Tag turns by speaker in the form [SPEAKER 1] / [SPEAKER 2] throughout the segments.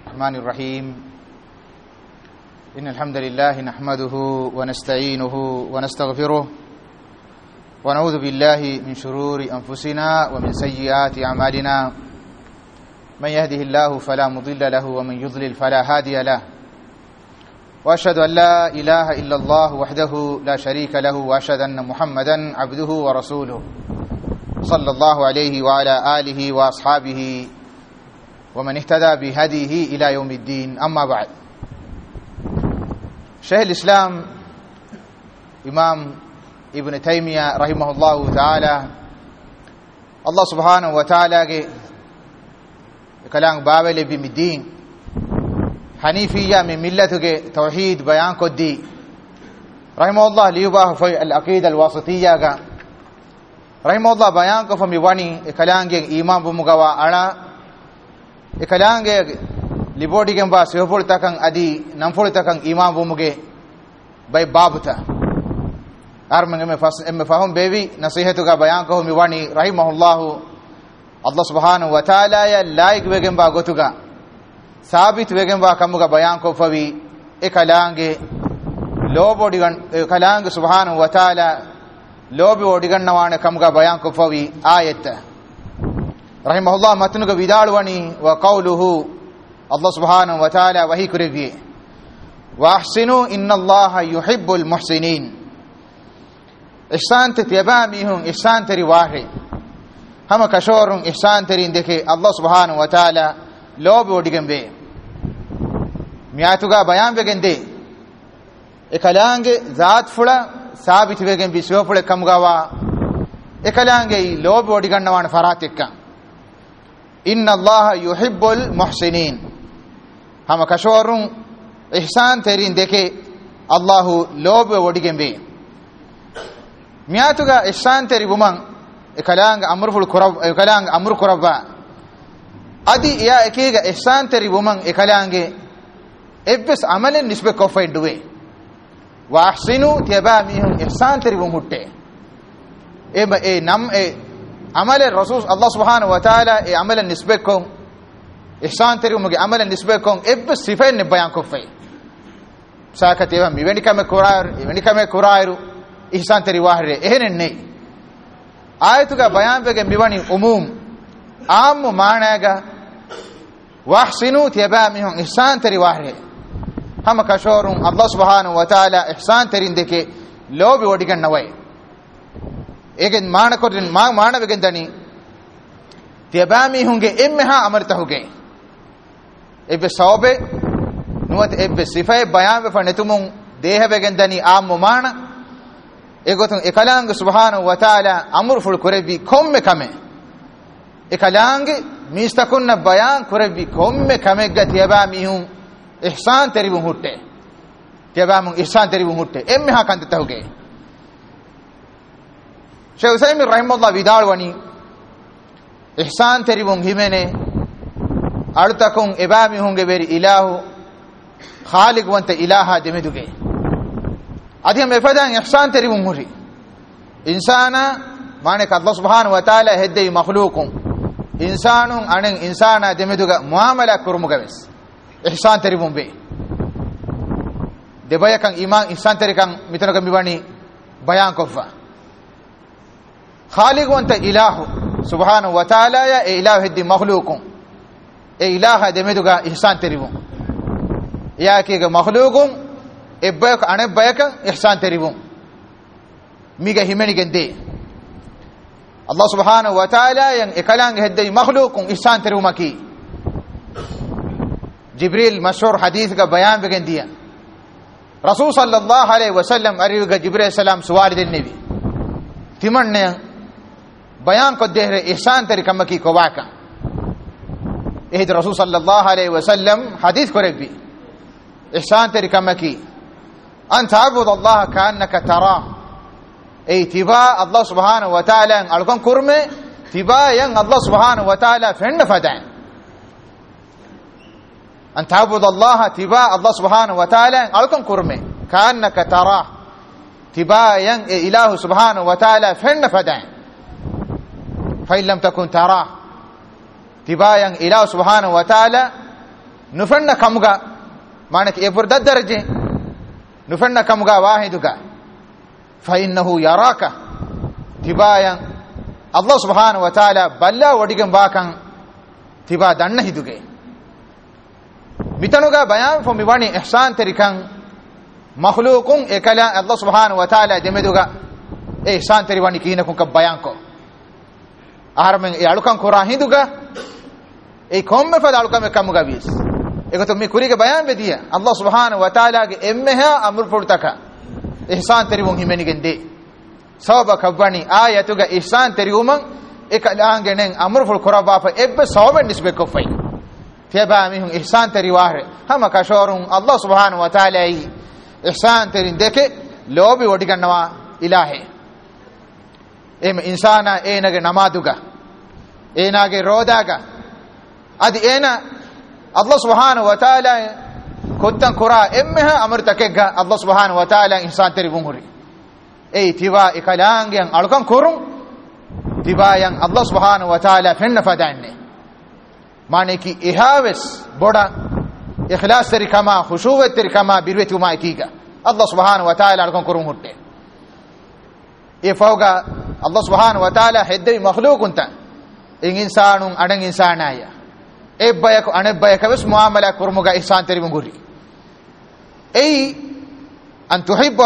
[SPEAKER 1] الرحمن الرحيم إن الحمد لله نحمده ونستعينه ونستغفره ونعوذ بالله من شرور أنفسنا ومن سيئات أعمالنا من يهده الله فلا مضل له ومن يضلل فلا هادي له وأشهد أن لا إله إلا الله وحده لا شريك له وأشهد أن محمدا عبده ورسوله صلى الله عليه وعلى آله وأصحابه ومن اهتدى بهديه إلى يوم الدين. أما بعد، شيخ الإسلام إمام ابن تيمية رحمه الله تعالى الله سبحانه وتعالى كلام بابل بمدين حنيفية من ملة توحيد بيان كدي رحمه الله ليباه في العقيدة الواسطية رحمه الله بيان كفمي واني كلام إمام بمغوا أنا كلام لبودي كمبا سيفور تكان أدي نمفور تكان إمام بمغي باي بابتا أرمن مفهوم بيبي نصيحتك بيان كفمي واني رحمه الله الله سبحانه وتعالى لايك بكمبا غتوغا ثابت بكمبا كمغا بيان كفوي كلام لوبودي كلام سبحانه وتعالى لوبي وديغن نوانه كمغا بيان كفوي آية رحمه الله متنك بدالوني وقوله الله سبحانه وتعالى وهي كربي واحسنوا ان الله يحب المحسنين احسان تتباميهم احسان تري واحد هم كشور احسان تري دكي الله سبحانه وتعالى لوبي وديغنبه مياتوغا بيان بگندي එකලංගෙ ذات فلا ثابت වෙගෙන් විශ්වපුල කමුගවා එකලංගෙ ලෝභ වඩි ගන්නවාන ෆරාත් එක්ක إن الله يحب المحسنين هم كشورون إحسان ترين دكي الله لوب وديكم بي مياتوغا إحسان تري بمان إكلانغ أمر فل كرب إكلانغ أمر كربا أدي يا إكيغا إحسان تري بمان إكلانغ إبس عمل نسبة كوفين دوي وأحسنوا تباميهم إحسان تري بمهتة إيه نم عمل الرسول الله سبحانه وتعالى عمل نسبكم إحسان تريهم عمل نسبكم إب صفين بيان كفي ساكت يوم يبني كم كراير إحسان تري واحد إهن الني آيتك بيان بيجي بيبني عموم عام معناها واحسنوا تبامهم إحسان تري واحد هم كشورون الله سبحانه وتعالى إحسان ترين دكي لو بيودي كن نوي ඒකෙන් මාන වෙගෙන් දනි තියබාමි හුන්ගේ එම්මහා අමරත හුගේ එබ්බ සෝබේ නුවත එබ්බ සිෆේ බයාන් වෙෆනතුමුන් දේහ වෙගෙන් දනි ආම්ම මාන ඒගොතුන් එකලාංග සුබ්හානහු වතාලා අමර ෆුල් කුරෙබි කොම්මෙ කමෙ එකලාංග මිස්තකුන්න බයාන් කුරෙබි කොම්මෙ කමෙග්ග තියබාමි හුන් ඉහ්සාන් තරිබු හුට්ටේ තියබාමුන් ඉහ්සාන් තරිබු හුට්ටේ එම්මහා කන්දත හුගේ شيخ سيمي رحمه الله بدالوني إحسان تريبون همينه أرتكون إبامي هنگه بير إله خالق وانت إلها دمدوگه أدهم إفادان إحسان تريبون مري إنسانا مانك الله سبحانه وتعالى هدي مخلوقون إنسانون أنن إنسانا دمدوگه معاملة كرموگه بس إحسان تريبون بي دبايا كان إيمان إحسان تريكان متنوگه ميباني بيان كفا خالق وانت إله سبحانه وتعالى يا إله هدي مخلوقون إله دمدوغا إحسان تريبون يا كيغا مخلوقون إبايك أنا بايك إحسان تريبون ميغا همني گندي الله سبحانه وتعالى ين إكلان هدي مخلوقون إحسان تريبون كي جبريل مشهور حديث کا بیان بگنديا رسول صلى الله عليه وسلم أريوغا جبريل السلام سوال النبي تمنى بيان کو دے رہے احسان تری کم کی کو واقع اهد رسول صلى الله عليه وسلم حديث کرے بھی احسان تری کم کی ان تعبد الله كانك تراه اي تبا الله سبحانه وتعالى الکن کرم تبا ين الله سبحانه وتعالى فن فدع ان تعبد الله تبا الله سبحانه وتعالى الکن کرم كانك تراه تبا ين اله سبحانه وتعالى فن فدع فإن لم تكن تراه تباين إله سبحانه وتعالى ನುಫಣ್ಣ ಕಮುಗ ಮಾನಕ್ಕೆ ಎಪುರ್ದ ದರ್ಜೆ ನುಫಣ್ಣ ಕಮುಗ ವಾಹಿದುಗ ಫಇನ್ನಹು ಯರಾಕ ತಿಬಾಯಂ ಅಲ್ಲಾಹ್ ಸುಬ್ಹಾನಹು ವ ತಆಲಾ ಬಲ್ಲ ಒಡಿಗಂ ಬಾಕಂ ತಿಬಾ ದಣ್ಣ ಹಿದುಗೆ ಮಿತನುಗ ಬಯಾನ್ ಫೊ ಮಿವಾನಿ ಇಹ್ಸಾನ್ ತರಿಕಂ ಮಖ್ಲೂಕುಂ ಎಕಲ ಅಲ್ಲಾಹ್ ಸುಬ್ಹಾನಹು ವ ತಆಲಾ ದೆಮೆದುಗ e ihsan terivani kina kun ka bayan ko armen e alukan kora hinduga e komme fa alukan me kamuga bis egoto me kurige bayan be dia Allah subhanahu wa taala ge emmeha amur purtaka ihsan terivun himeni gende sawaba kabani ayatuga ihsan terivum ekalaangenen amur pur koraba fa ebbe sawaben nisbe ko fai teba mi hun ihsan terivare hama kashorun Allah subhanahu wa taala ihsan terin deke lobi wodi gannawa ilahe em insana enage namaduga enage rodaga adi ena Allah subhanahu wa taala kottan kora emmeha amurtakega Allah subhanahu wa taala insan teribun huri ei tiwa ikalangen alukan korun tiwa yang Allah subhanahu wa taala fenna fadanne mane ki ihaves boda ikhlas terikama khushuwat terikama birweti uma ikiga Allah subhanahu wa taala alukan korun hurte e fawga Allah subhanahu wa taala hedde makhluqunta in insanun adan insanaya ebbayak anebbayak wes muamala kurmuga ihsan teribun guri ei an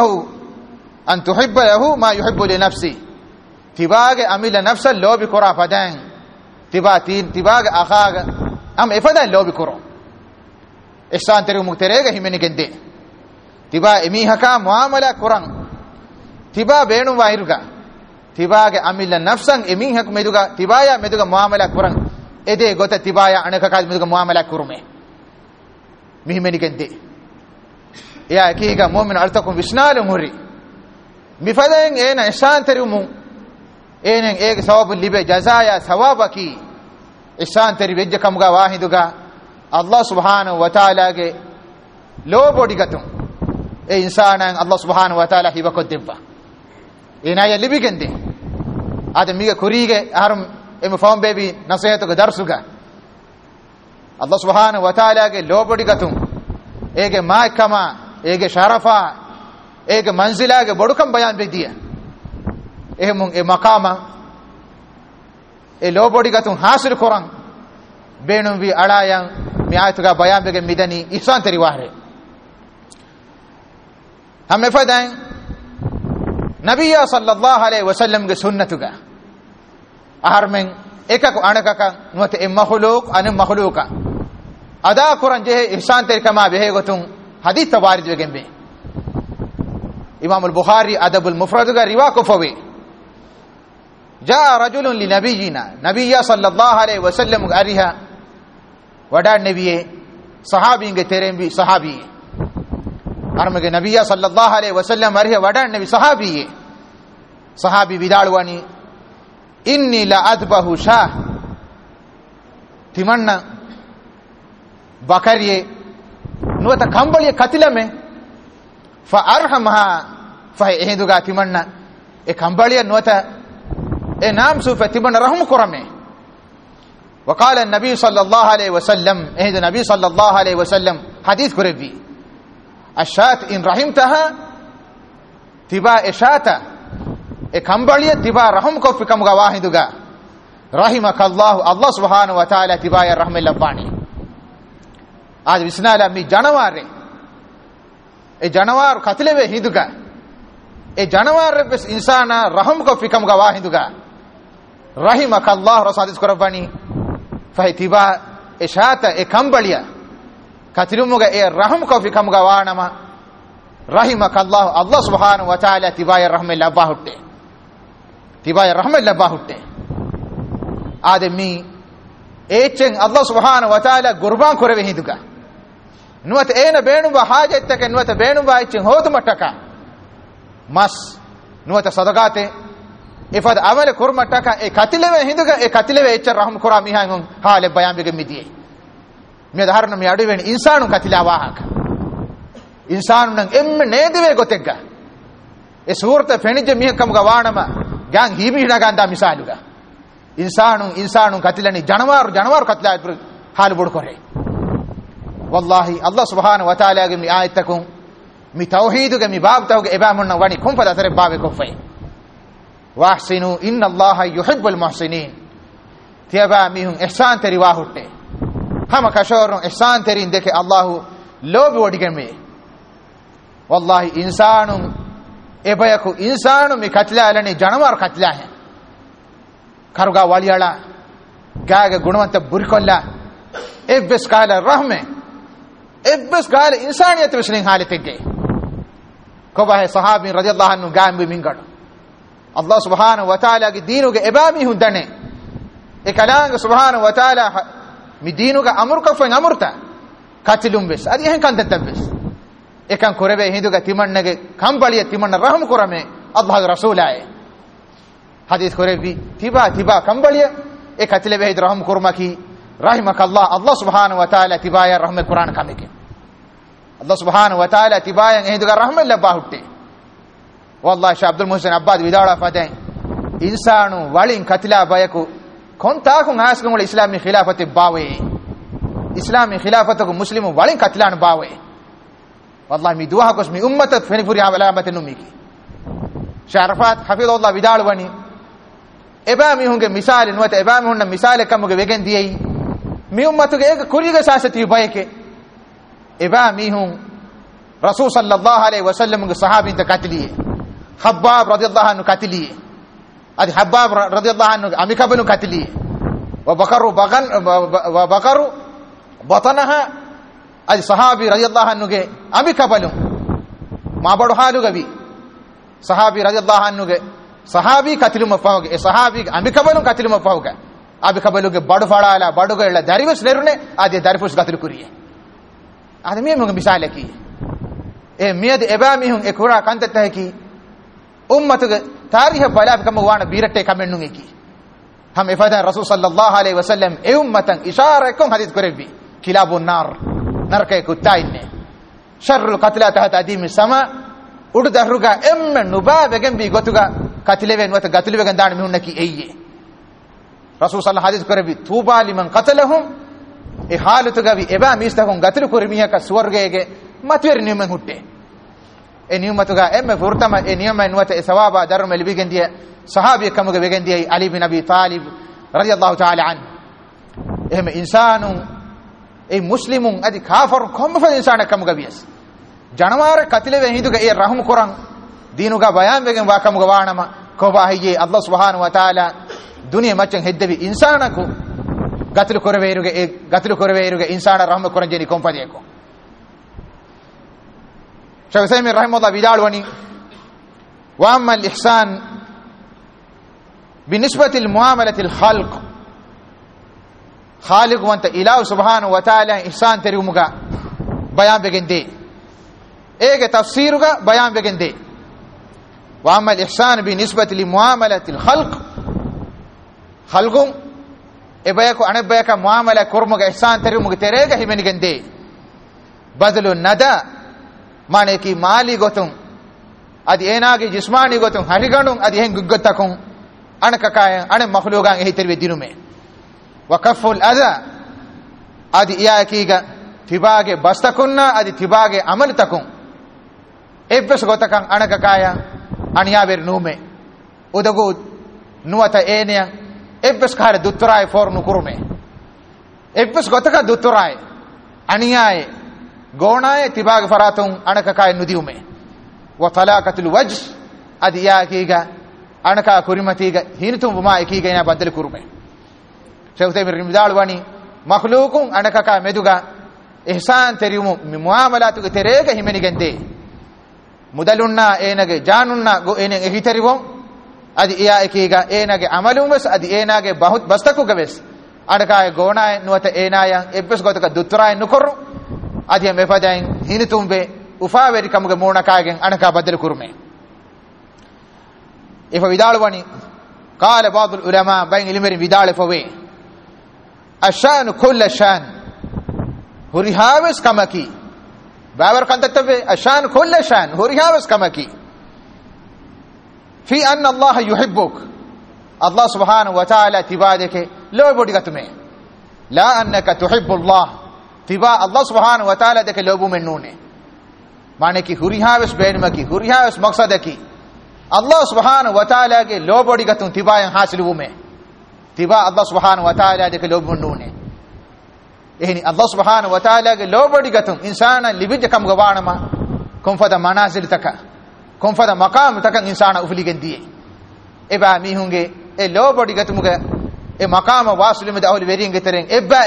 [SPEAKER 1] tuhibba lahu ma yuhibbu li nafsi tibage amila nafsa lobi kora fadan tibage akhaga am efadan lobi koro ihsan teribun terega himeni gende tiba emi haka muamala kuran tiba beenu wairuga tibage amilla nafsan emin hak meduga tibaya meduga muamala kuran ede gota tibaya anaka ka meduga muamala kurume mihmeni gende ya kiga mu'min altakum visnalum huri mifaden ena ihsan terumu enen ege sawabul libe jazaya sawabaki ihsan teri vejja kamuga wahiduga Allah subhanahu wa taala ge lobodi gatum e insanan Allah subhanahu wa taala hibako debba ena ya libigende adam miga kurige harum em fam baby nasihatu ga darsuga Allah subhanahu wa taala ge lobodi gatum ege maikama ege sharafa ege manzila ge bodukam bayan be dia ehmun e maqama e lobodi gatum hasil koran benum vi alayan mi ayatuga bayan be ge midani ihsan teri wahre hamme fadan nabiyya sallallahu alaihi wasallam ge sunnatuga aharmen ekako anakaka nuwate em makhluq an makhluqa ada quran je ihsan terikama behe gotun hadith tawarid wegembe imam al-bukhari adab al-mufrad ga riwa ko fawe jaa rajulun li nabiyina nabiyya sallallahu alaihi wasallam ariha wada nabiye sahabi ge terembi sahabi armage nabiyya sallallahu alaihi wasallam ariha wada nabi sahabi vidalwani inni la adbahu shah timanna bakariye nuwata kambaliye katilame fa arhamha fa ehduga timanna e kambaliye nuwata e naam sufa timanna rahum kurame wa qala an-nabi sallallahu alayhi wasallam ehdu nabi sallallahu alayhi wasallam hadith kurebi ashat in rahimtaha tiba ishata e kambaliye tiba rahum ko fikam ga wahiduga rahimakallahu Allah subhanahu wa ta'ala tiba ya rahmil labani आज विस्नाला मी जानवार ए जानवार कतलेवे हिंदुगा ए जानवार बस इंसान रहम को फिकम गवा हिंदुगा रहिमक अल्लाह रसादिस करबानी फहितिबा इशाता ए कंबलिया कतलुमुगा ए रहम को फिकम गवा नमा रहिमक अल्लाह अल्लाह सुब्हानहु व तआला तिबाय रहमे लबा हुट्टे तिबाय रहमे लबा हुट्टे आदमी एचें अल्लाह सुब्हानहु व तआला कुर्बान करवे हिंदुगा नुवत एना बेणुबा हाजतक नुवत बेणुबा इचिं होत मटका मस नुवत सदगाते इफद अमल कुरमटका ए कतिलेवे हिंदुगा ए कतिलेवे एच रहम कुरा मिहां हाले बयान बेगे मिदिए मे धारण मे अडुवेन इंसानु कतिला वाहक इंसानु नंग एम नेदवे गोतेग्गा ए सूरत फेनिज मिहकम गवाणमा गांग हिबि नगंदा मिसालुगा इंसानु कतिलनी जानवार कतिला हाल बुड करे wallahi Allah subhanahu wa ta'ala ge mi ayatakum mi tawhid ge mi bab tawge ebamunna wani kumpada tare babe ko fay wa ahsinu inna Allah yuhibbul muhsinin tiaba mihun ihsan teri wa hutte hama kashorun ihsan terin deke Allah lobi wodigeme wallahi insanun ebayaku insanu mi katla alani janwar katla hai karuga waliyala gaga gunawanta burikolla ebbes kala rahme ebbes kala insaniyat visling halitege ko bahe sahabi radiyallahu anhu gambi mingad Allah subhanahu wa ta'ala ge deenuge ebami hundane ekalanga subhanahu wa ta'ala mi deenuge amur ka fen amurta katilum bes adi hen kan tabbes ekan korebe hinduga timannage kambaliya timanna rahmu korame Allah rasulaye hadith korebi tiba kambaliya e katile be rahmu kormaki rahimakallah Allah subhanahu wa ta'ala tibaya rahme quran kameke Allah subhanahu wa ta'ala tibaya hinduga rahme labba hutte wallahi Sheikh Abdul Muhsin Abbad vidala faden insanu walin katila bayaku konta kun askum islami khilafati bawe islami khilafatu muslimu walin katilan bawe wallahi mi duha kos mi ummatat feni puri alamat numiki sharafat hafizullah vidal wani ebami hunge misal nuwata ebami hunna misal kamuge wegen diyei mi ummatuge ek kuriga sasati bayke ebami hun rasul sallallahu alaihi wasallam ge sahabin ta katliye habbab radiyallahu anhu katliye adi habbab radiyallahu anhu amikabanu katliye wa bakaru batanaha adi sahabi radiyallahu anhu ge amikabalum mabadu halu gabi sahabi radiyallahu anhu ge sahabi katilum fawge e sahabi amikabalum katilum fawge abikabalu ge badu fadala badu ge darivus lerune adi darifus katil kuriye adi me mo misale ki e miyad ebami hun e kura kantata ki ummatu ge tarikh balab kam wana birate kamennun eki ham ifada rasul sallallahu alaihi wasallam e ummatan ishara kom hadith korebi kilabun nar narke kuttainne sharrul qatla tahta adim sama udu dahruga emme nubabegen bi gotuga katileven wata gatulevegen daan mihunna ki eyye rasul sallallahu hadith korebi tuba liman qatalahum e halatuga bi eba mistakon gatul kormiya ka swargege matwer nimen hutte e niumatuga emme furtama e niyama nuwata e sawaba darma libigen dia sahabi kamuga begen dia Ali bin Abi Talib radiyallahu ta'ala an ehme insanu e muslimun adi kafir kom fa insana kamuga bias janwar katile hinduga e rahum quran deenuga bayan begen wa kamuga wanama ko bahiye Allah subhanahu wa ta'ala duniya macen heddebi insana ko gatul korweeruge insana rahum quran jeni kom fadiye ko Shaykh Usaymin rahimahullah bidalwani wa amma al-ihsan بالنسبة لمعاملة الخلق خالق وانت إله سبحانه وتعالى إحسان تريمك بيان بگندے ایک تفسیر کا بیان بگندے وأما الإحسان بالنسبة لمعاملة الخلق خلق ابيكو أنا بيك معاملة كرمك إحسان تريمك تريك همين گندے بدل الندى معنی کی مالی گوتم ادی ایناگی جسمانی گوتم ہریگنوں ادی ہن گگتکوں anakakaya ane makhluqan ehi terbe dinume wa kaful adha adi iya kiga tibage bastakunna adi tibage amal takun ebbes gotakan anakakaya aniya ber nume udagu nuwata enia ebbes khare dutturai fornu kurume ebbes gotaka dutturai aniyae gonae tibage faratun anakakaya nudiume wa talaqatul wajh adi iya kiga anaka kurimatiga hinitum buma ekiga ina badal kurume shawtay mir rimdal wani makhluqun anaka ka meduga ihsan terimu muamalatu ge terega himeni gende mudalunna enage janunna go enen ehitariwon adi iya ekiga enage amalum bes adi enage bahut bastaku gaves anaka gona nuwata enayan ebbes gotaka dutturay nukoru adi me fadain hinitum be ufaweri kamuge mona kagen anaka badal kurume إذا بدالوني قال بعض العلماء بين المر بدال فوي الشان كل شان هريهاوس كمكي بابر كنت تبي الشان كل شان هريهاوس كمكي في أن الله يحبك الله سبحانه وتعالى تبادك لو بدك تمه لا أنك تحب الله tiba Allah subhanahu wa ta'ala deke lobu men nune mane ki hurihaves beenma ki hurihaves maqsad ki Allah subhanahu wa ta'ala ge lobodi gatun tiba yan hasilu wume tiba Allah subhanahu wa ta'ala deke lobu men nune ehni Allah subhanahu wa ta'ala ge lobodi gatun insana libije kam gawanama konfada manazil taka konfada maqam taka insana ufligen diye eba mihunge e lobodi gatumuge e maqama wasilume da ahli verin geteren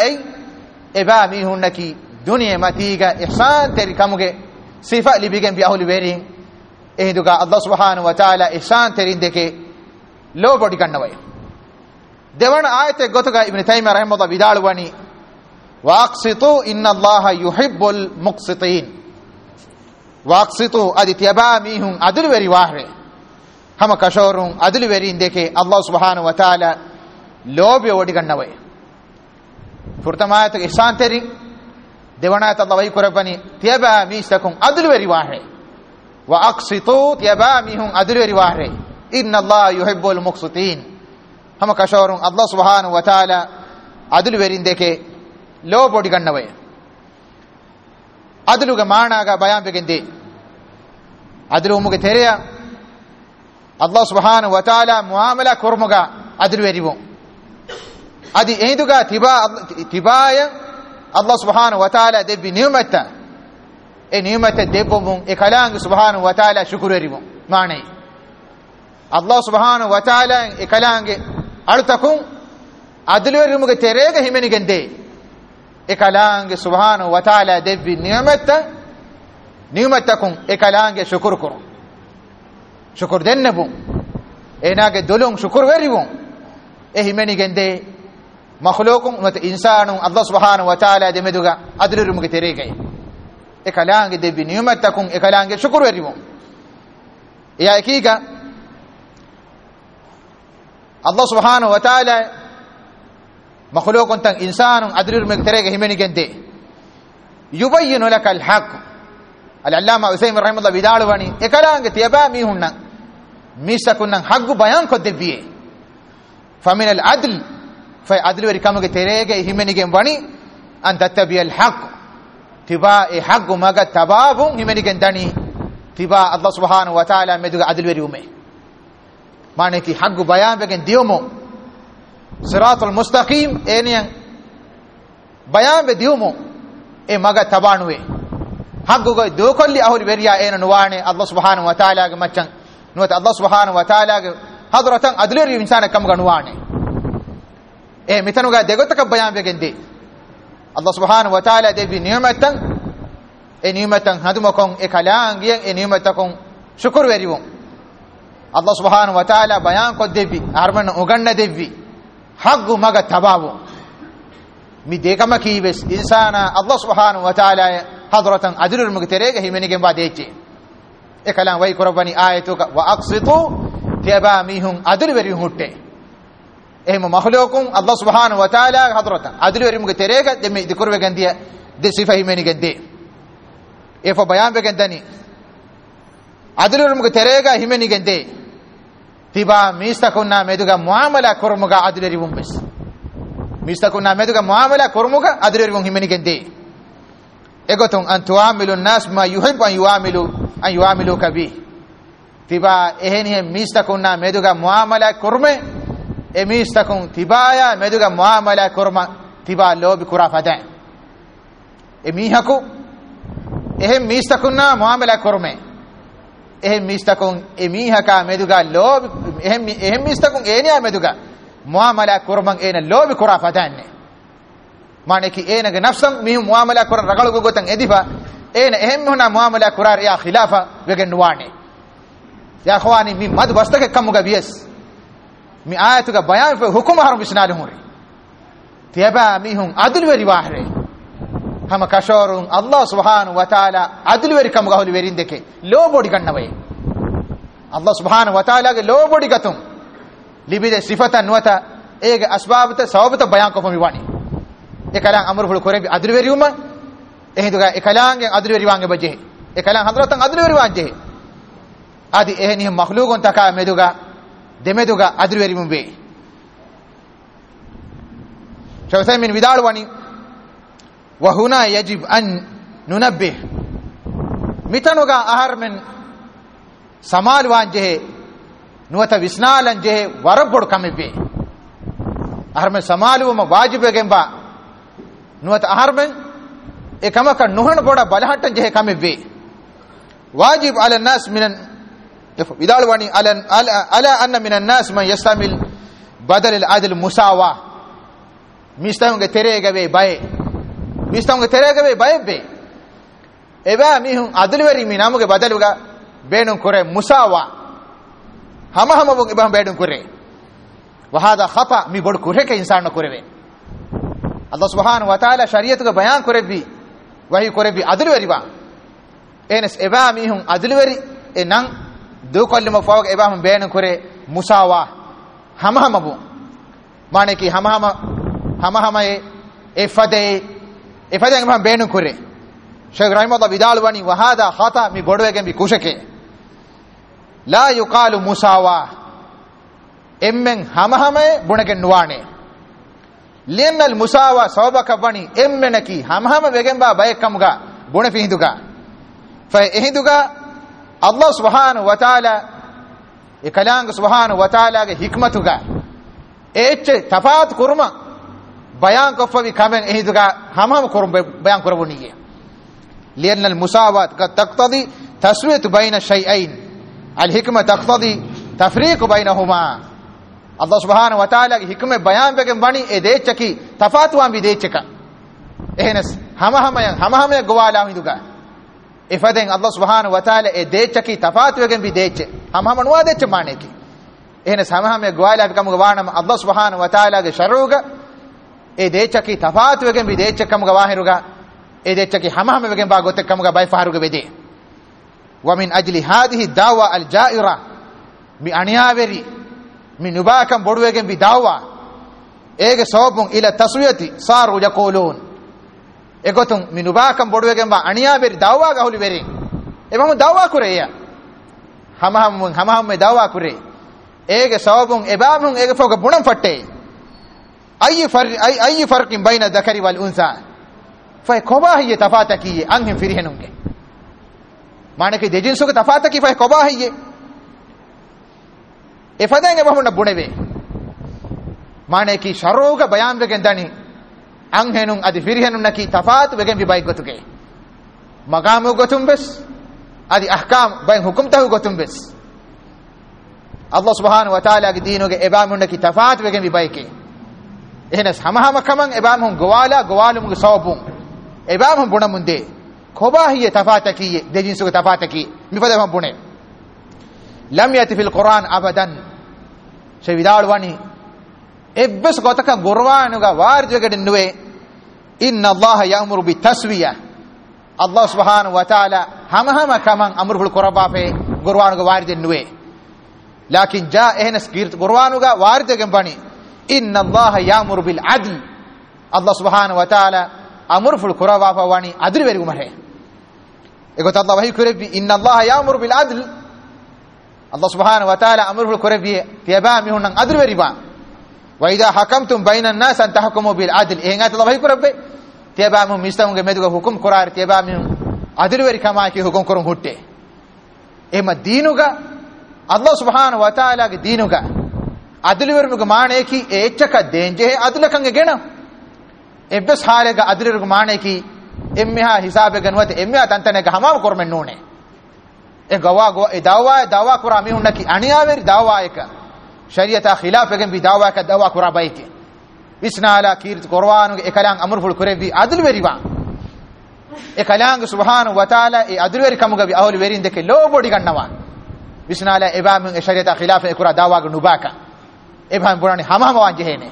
[SPEAKER 1] eba mihunnaki duniya matiga ihsan teri kamuge sifa libigen bi ahli verin ehduga Allah subhanahu wa ta'ala ihsan terin deke lobodi kannawai devana ayate gotuga ibn Taymiyyah rahimahullah vidalwani waqsitu inna Allah yuhibbul muqsitin waqsitu aditiyaba mihun adul veri wahre hama kashorun adul verin deke Allah subhanahu wa ta'ala lobe odi kannawai furtamayat ihsan teri devanayat Allah way korabani tiyaba mistakum adul veri wahre wa aqsitu tiyaba mihun adul veri wahre inna Allah yuhibbul muqsitin hama kashorun Allah subhanahu wa ta'ala adul verin deke lobe odi kannawai aduluga maanaga bayan begende adulu umuge tereya Allah subhanahu wa ta'ala muamala kurmuga adulu verivo adi ehduga tibaya Allah subhanahu wa ta'ala debbi ni'mata e ni'mata debbomun e kalang subhanahu wa ta'ala shukru verivo maanai Allah subhanahu wa ta'ala e kalange altakun adulu verimuge terega himeni gende e kalange subhanahu wa ta'ala debbi ni'matakum e kalange shukru kuru shukur dennebu enage dolong shukur veribu e himeni gende makhluqum wa insanu Allah subhanahu wa ta'ala de meduga adluru muge terege e kalange de ni'matakum e kalange shukur veribu ya ekiga Allah subhanahu wa ta'ala makhluqun tan insanu adluru muge terege himeni gende yubayyinu laka al-haqq al-allama Uthaymin rahimahullah bidalwani e kalange tiyaba mihunna misakunnan haggu bayan ko debbiye famin al-adl fa adlu wari kamuge terege himenige wani an tattabi al-haqq tiba e haggu maga tababun himenige dani tiba Allah subhanahu wa ta'ala meduga adlu wari ume mane ki haggu bayan begen diomo siratul mustaqim eniyan bayan be diomo e maga tabanuwe haggu go dokolli ahuli veriya ena nuwane Allah subhanahu wa ta'ala ga maccan nuwata Allah subhanahu wa ta'ala ge hadratan adleri insana kam ganuwane e mitanuga degotaka bayan begende Allah subhanahu wa ta'ala de bi ni'matan hadumakon e kalangiyen e ni'matakon shukr veriwo Allah subhanahu wa ta'ala bayan ko debi arman uganna debi haggu maga tababu mi dekama kibes insana Allah subhanahu wa ta'ala hadratan adrer mugterege himenige badeche e kalam way korabani ayatuka wa aqsitu tiyabamihum adri veri hutte ehma makhluqun Allah subhanahu wa ta'ala hadratan adri veri muge terega de me dikurve gandiya de sifa himeni gande e fo bayan be gandani adri veri muge terega himeni gande tiba mistakunna meduga muamala kurmuga adri veri bumbes mistakunna meduga muamala kurmuga adri veri himeni gande egoton an tuamilu an-nas ma yuhibbu an yuamilu kabi tiba eheni mistakunna meduga muamala kurme e mistakun tibaya meduga muamala kurma tiba lobi kurafada e mihaku ehem mistakunna muamala kurme ehem mistakun e mihaka meduga lobi ehem mistakun eniya meduga muamala kurman ena lobi kurafadanne mane ki enage nafsam mi muamala kuran ragalu gotan edifa ena ehem hona muamala kurar ya khilafa wegen wane ya khwani mi mad bastake kamuga bies mi ayatuga bayan fe hukum harum bisnade hore tiaba mihum adul weri wahre hama kashorun Allah subhanahu wa ta'ala adul weri kamuga holi werin deke lobodi kannawai Allah subhanahu wa ta'ala ge lobodi gatum libide sifatan wata ege asbabata sababata bayan ko mi wani ekalan amru hul korebi adul weri uma ehduga ekalan ge adul weri wange baje ekalan hadratan adul weri wanje adi ehni makhluqon taka meduga demeduga adul weri mumbe shawsay min vidalwani وهنا يجب أن ننبه متنوغا أهر من سمال وانجه نوتا وسنالن جه وربود كمبه أهر من سمال وما واجب جنبا نوتا أهر من إكما كان نهن بودا بلهاتن جه كمبه واجب على الناس من بدالواني على أن من الناس من يستعمل بدل العدل مساواة مستعمل تريغا بي باي مستعمل تريغا بي باي بي إبا ميهم عدل وري مينامو کے بدلوغا بينهم كره مساواة هم بوك إبا بينهم كره وهذا خطأ مي بڑ كره كإنسان كره الله سبحانه وتعالى شريعت کا بیان كره بي وهي كره بي عدل وري با إنس إبا ميهم عدل وري إنان دو كل مفاوق إبا هم بينهم كره مساواة هم بو معنی کہ هم إفادة هم بينهم كره شيخ رحمه الله بدالواني وهذا خطأ مي بڑوگن بي كوشكه لا يقال مساواة امن هم بونگن نوانه لأن المساواة سببك بني امنكي هم وگن با بايكمغا بون فيندوغا فإهندوغا الله سبحانه وتعالى إكلام سبحانه وتعالى حكمتوغا ايچ تفاوت كرما بيان كفوي كمن إهندوغا هم كرم بيان كربونيه لأن المساواة قد تقتضي تسوية بين الشيئين الحكمة تقتضي تفريق بينهما الله سبحانه وتعالى حكمة بيان بكم بني إديتشكي تفاتوان بديتشكا إهنس هم قوالا هندوغا إفادين الله سبحانه وتعالى إديتشكي تفاتوان بديتش هم نواديتش مانيكي إهنس هم قوالا بكم قوانا الله سبحانه وتعالى شروغا إديتشكي تفاتوان بديتشكم قواهروغا إديتشكي هم بكم باغوتكم باي فاروغا بدي ومن أجل هذه الدعوة الجائرة بأنيابري من نباكم بڑوگن بدعوة إيغ صوبون إلى التسوية صاروا يقولون إيغتون من نباكم بڑوگن بأنيابري دعوة غولي بري إبهم دعوة كريا هم دعوة كري إيغ صوبون إبهم إيغ فوق بنام فتي أي فرق بين الذكر والأنثى فكوبا هي تفاتكي أنهم فريهنونك معنی کہ دجنسو کے تفاتکی فہ کوبا ہے یہ افدیں بہم نبنے بے معنی کہ شرو کا بیان بگن دانی انہنن ادی فرہنن کی تفات بگن بی گتگے مقام گتم بس ادی احکام بین حکم ته گتم بس اللہ سبحانہ و تعالی کے دینوں کے ابامن کی تفات بگن بی کے ehnas hama kaman ebam gwala gwalum sawbum ebam buna munde khoba hiye tafataki dejin su tafataki mifada ham bune lam yati fil quran abadan sevidal wani ebbes gotaka qur'anu ga warjegede nuwe inna allah ya'muru bit taswiya allah subhanahu wa ta'ala hama kaman amrul qurba fe qur'anu ga warjegede nuwe lakin ja ehnas girt qur'anu ga warjegem bani inna allaha ya'muru bil adl allah subhanahu wa ta'ala amru fil qurba fa wani adl veri umare egot allah wahi kurebi inna allaha ya'muru bil adl allah subhanahu wa ta'ala amru fil kurebi tiaba mi hunan adl veri ba wa idha hakamtum bayna an-nas an tahkumu bil adl engat allah wahi kurebi tiaba mi mistamunge meduga hukum qurar tiaba mi adl veri kama ki hukum kurun hutte ema dinuga allah subhanahu wa ta'ala ge dinuga adlivernuga maane ki echaka denje adlakange gena ebbes halega adlivernuga maane ki emmeha hisabe ganwate emmeha tantanega hamam kormen nune e gawa e dawa kura mi hunna ki aniyaveri dawa eka shariata khilaf egen bi dawa ka dawa kura baike bisna ala kirt qur'anu ekalang amrful kurebi adliveri ba ekalang subhanahu wa ta'ala e adliveri kamuga bi ahli verin deke lo bodi gannawa bisna ala ebam e shariata khilaf e kura dawa ga nubaka ebam burani hamama wanjehene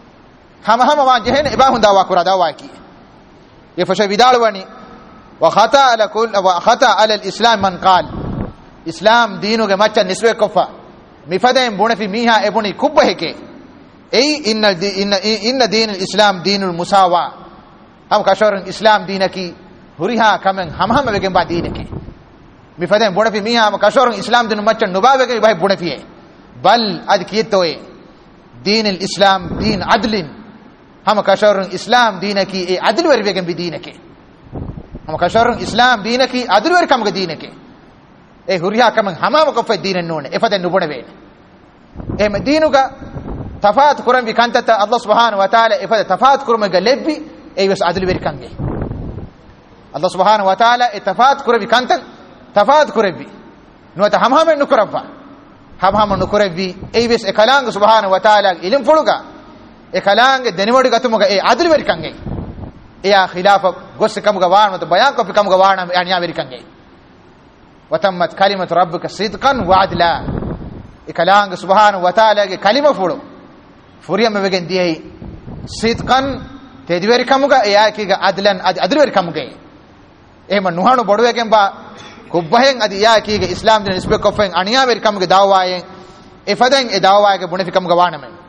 [SPEAKER 1] ebam dawa kura dawa ki ye fasha bidalwani wa khata ala al-islam man qal islam dinu ge macha nisbe kofa mifadem bunafi miha ebuni kubba heke ei inna din al-islam dinul musawa ham kasharun islam dinaki huriha kamen hamama wegen ba dinake mifadem bunafi miha kasharun islam dinu macha nubawe ge bai bunafi bal ad kiyetoy دين الإسلام دين عدل hama kasharun islam dinaki e adlu werwegen bi dinake hama kasharun islam dinaki adlu wer kamga dinake e huriya kaman hamama ko fe dinen none e faden nubone wene e madinuga tafaat kuram bi kantata Allah subhanahu wa ta'ala e fada tafaat kuram ga lebbi e wes adlu wer kange Allah subhanahu wa ta'ala e tafaat kuram bi kantan tafaat kurabbi nuwata hamama nukurabba hamama nukurabbi e wes e kalanga subhanahu wa ta'ala ilim fuluga e kalange denimodi gatumuga e adlu wer kange e ya khilafa gosse kamuga waanu to bayan ko kamuga waana aniya wer kange watammat kalimatu rabbika sidqan wa adla e kalange subhanahu wa ta'ala ge kalima fulu furiyam wegen diye sidqan te diwer kamuga e ya kiga adlan adlu wer kamuga e man nuhanu bodwegen ba kubbahen adi ya kiga islam din isbe ko fen aniya wer kamuga dawwayen e faden e dawwaye ge bunefi kamuga waana men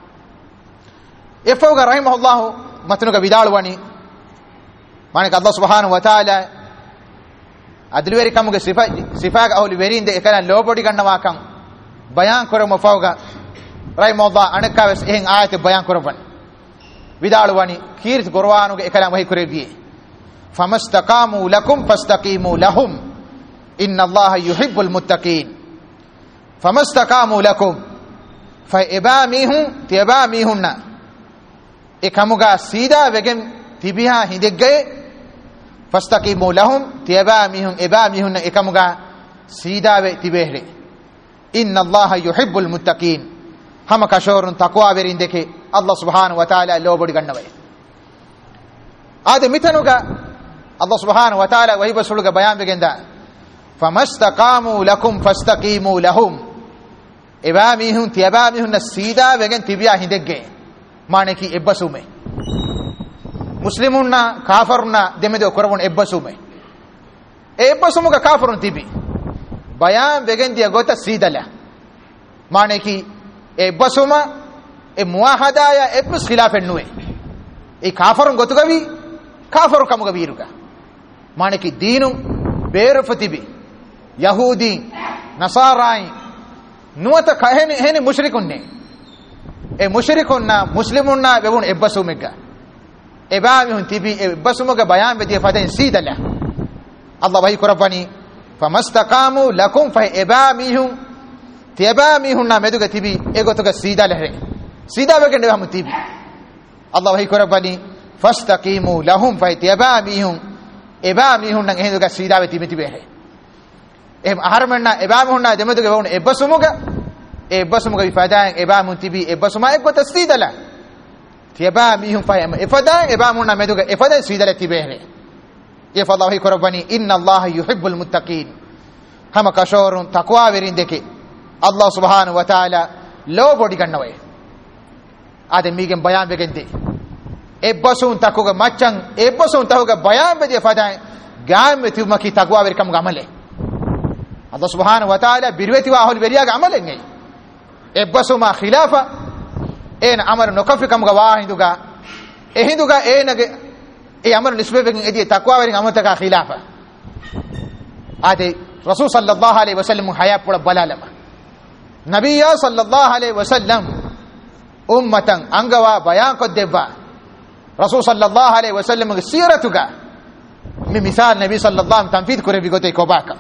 [SPEAKER 1] efawga rahimahullah matnuga bidalwani manik Allah subhanahu wa ta'ala adluweri kamuga sifaga ahli werinde ekana lobodi gannawa kan bayan koramo fawga rahimahullah anakawes ehen ayat bayan korban bidalwani kirt qur'anuga ekana wahi korebiye famastaqamu lakum fastaqimu lahum inna Allah yuhibbul muttaqin famastaqamu lakum fa ibamihum tibamihunna ekamuga sida wegen tibiha hindegge fastaqimu lahum tibamihum ibamihun ekamuga sida we tibehre inna allaha yuhibbul muttaqin hama kashorun taqwa berindeke Allah subhanahu wa ta'ala lobodi gannawe ade mitanuga Allah subhanahu wa ta'ala wahiba suluga bayan begenda famastaqamu lakum fastaqimu lahum ibamihum tibamihun sida wegen tibiha hindegge maneki ebbasume muslimunna kafiruna demedo korwon ebbasume ebbasumuga kafirun tibi bayan begen dia gota sidala maneki ebbasuma e muahadaya ebbas khilafen nuwe e kafirun gotugavi kafiru kamuga biruga maneki dinu berufatibi yahudi nasarai nuwata kahene hene mushrikunne e mushrikuna muslimunna bebun ebbasumega ebamihun tibi ebbasumuga bayan be dia faden sidala Allah wahi korabani famastaqamu lakum fa ebamihum tibamihunna meduga tibi egotoga sidala he sida begende ham tibi Allah wahi korabani fastaqimu lahum fa tibamihum ebamihunna eheduga sida be tibi he em aharmanna ebamihunna demeduga bebun ebbasumuga ebbasumuga ifadaan ebamun tibi ebbasuma ekko tasdidala tibamihum fayam ifadaan ebamuna meduga ifadaan sidala tibehre ifadallahi korabani inna allaha yuhibbul muttaqin hama kashorun taqwa werindeke Allah subhanahu wa ta'ala low body gannawe ade migen bayan begende ebbasun takuga maccan ebbasun takuga bayan be ifadaan gamme tibmaki taqwa wer kam gamale Allah subhanahu wa ta'ala birweti wa ahli beriya gamale ngai ebbasuma khilafa en amar nokafi kamga wahinduga ehinduga enage e amar nisbegen edi taqwa werin amata khilafa ade rasul sallallahu alaihi wasallam haya pura balalama nabiyya sallallahu alaihi wasallam ummatan angawa bayan ko debba rasul sallallahu alaihi wasallam siratuga mi misal nabi sallallahu alaihi tanfid kore bigote ko baka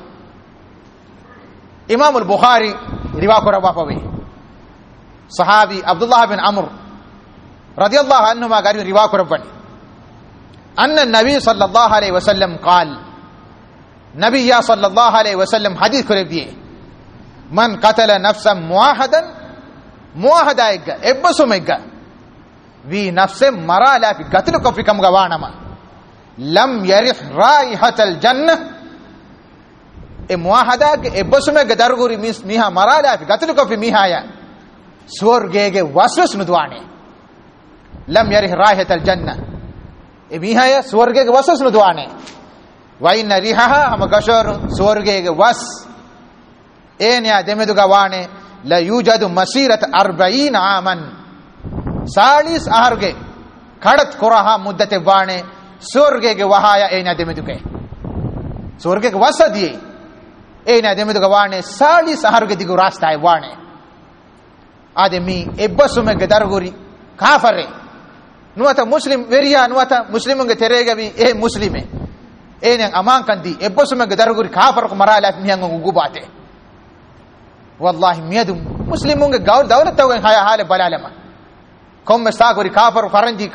[SPEAKER 1] imam al-bukhari riwa ko rawa pawe sahabi Abdullah bin Amr radiyallahu anhuma gari riwa korban anna nabi sallallahu alaihi wasallam qal nabiyya sallallahu alaihi wasallam hadith korbiye man qatala nafsan muahadan ebbasumega vi nafse marala fi qatl ko fi kam gawanama lam yarih raihatal jannah e muahada ke ebbasumega darguri miha marala fi qatl ko fi mihaya swargege waswas nudwane lam yarih raihatal jannah e mihaya swargege waswas nudwane wa inna rihaha amagashar swargege was enya demeduga wane la yujadu masirat 40 aman 40 aharge kadat koraha muddate wane swargege wahaya enya demeduge swargege wasadiye enya demeduga wane 40 aharge digu rasta wane ademi ebbasume gedarguri kafare nuwata muslim veriya nuwata muslimunge teregavi e muslime enen aman kandi ebbosumege daruguri kafar ko marala mihango gubate wallahi miyadum muslimunge gaul dawlat tawen haya hale balalama komme sagori kafar faranji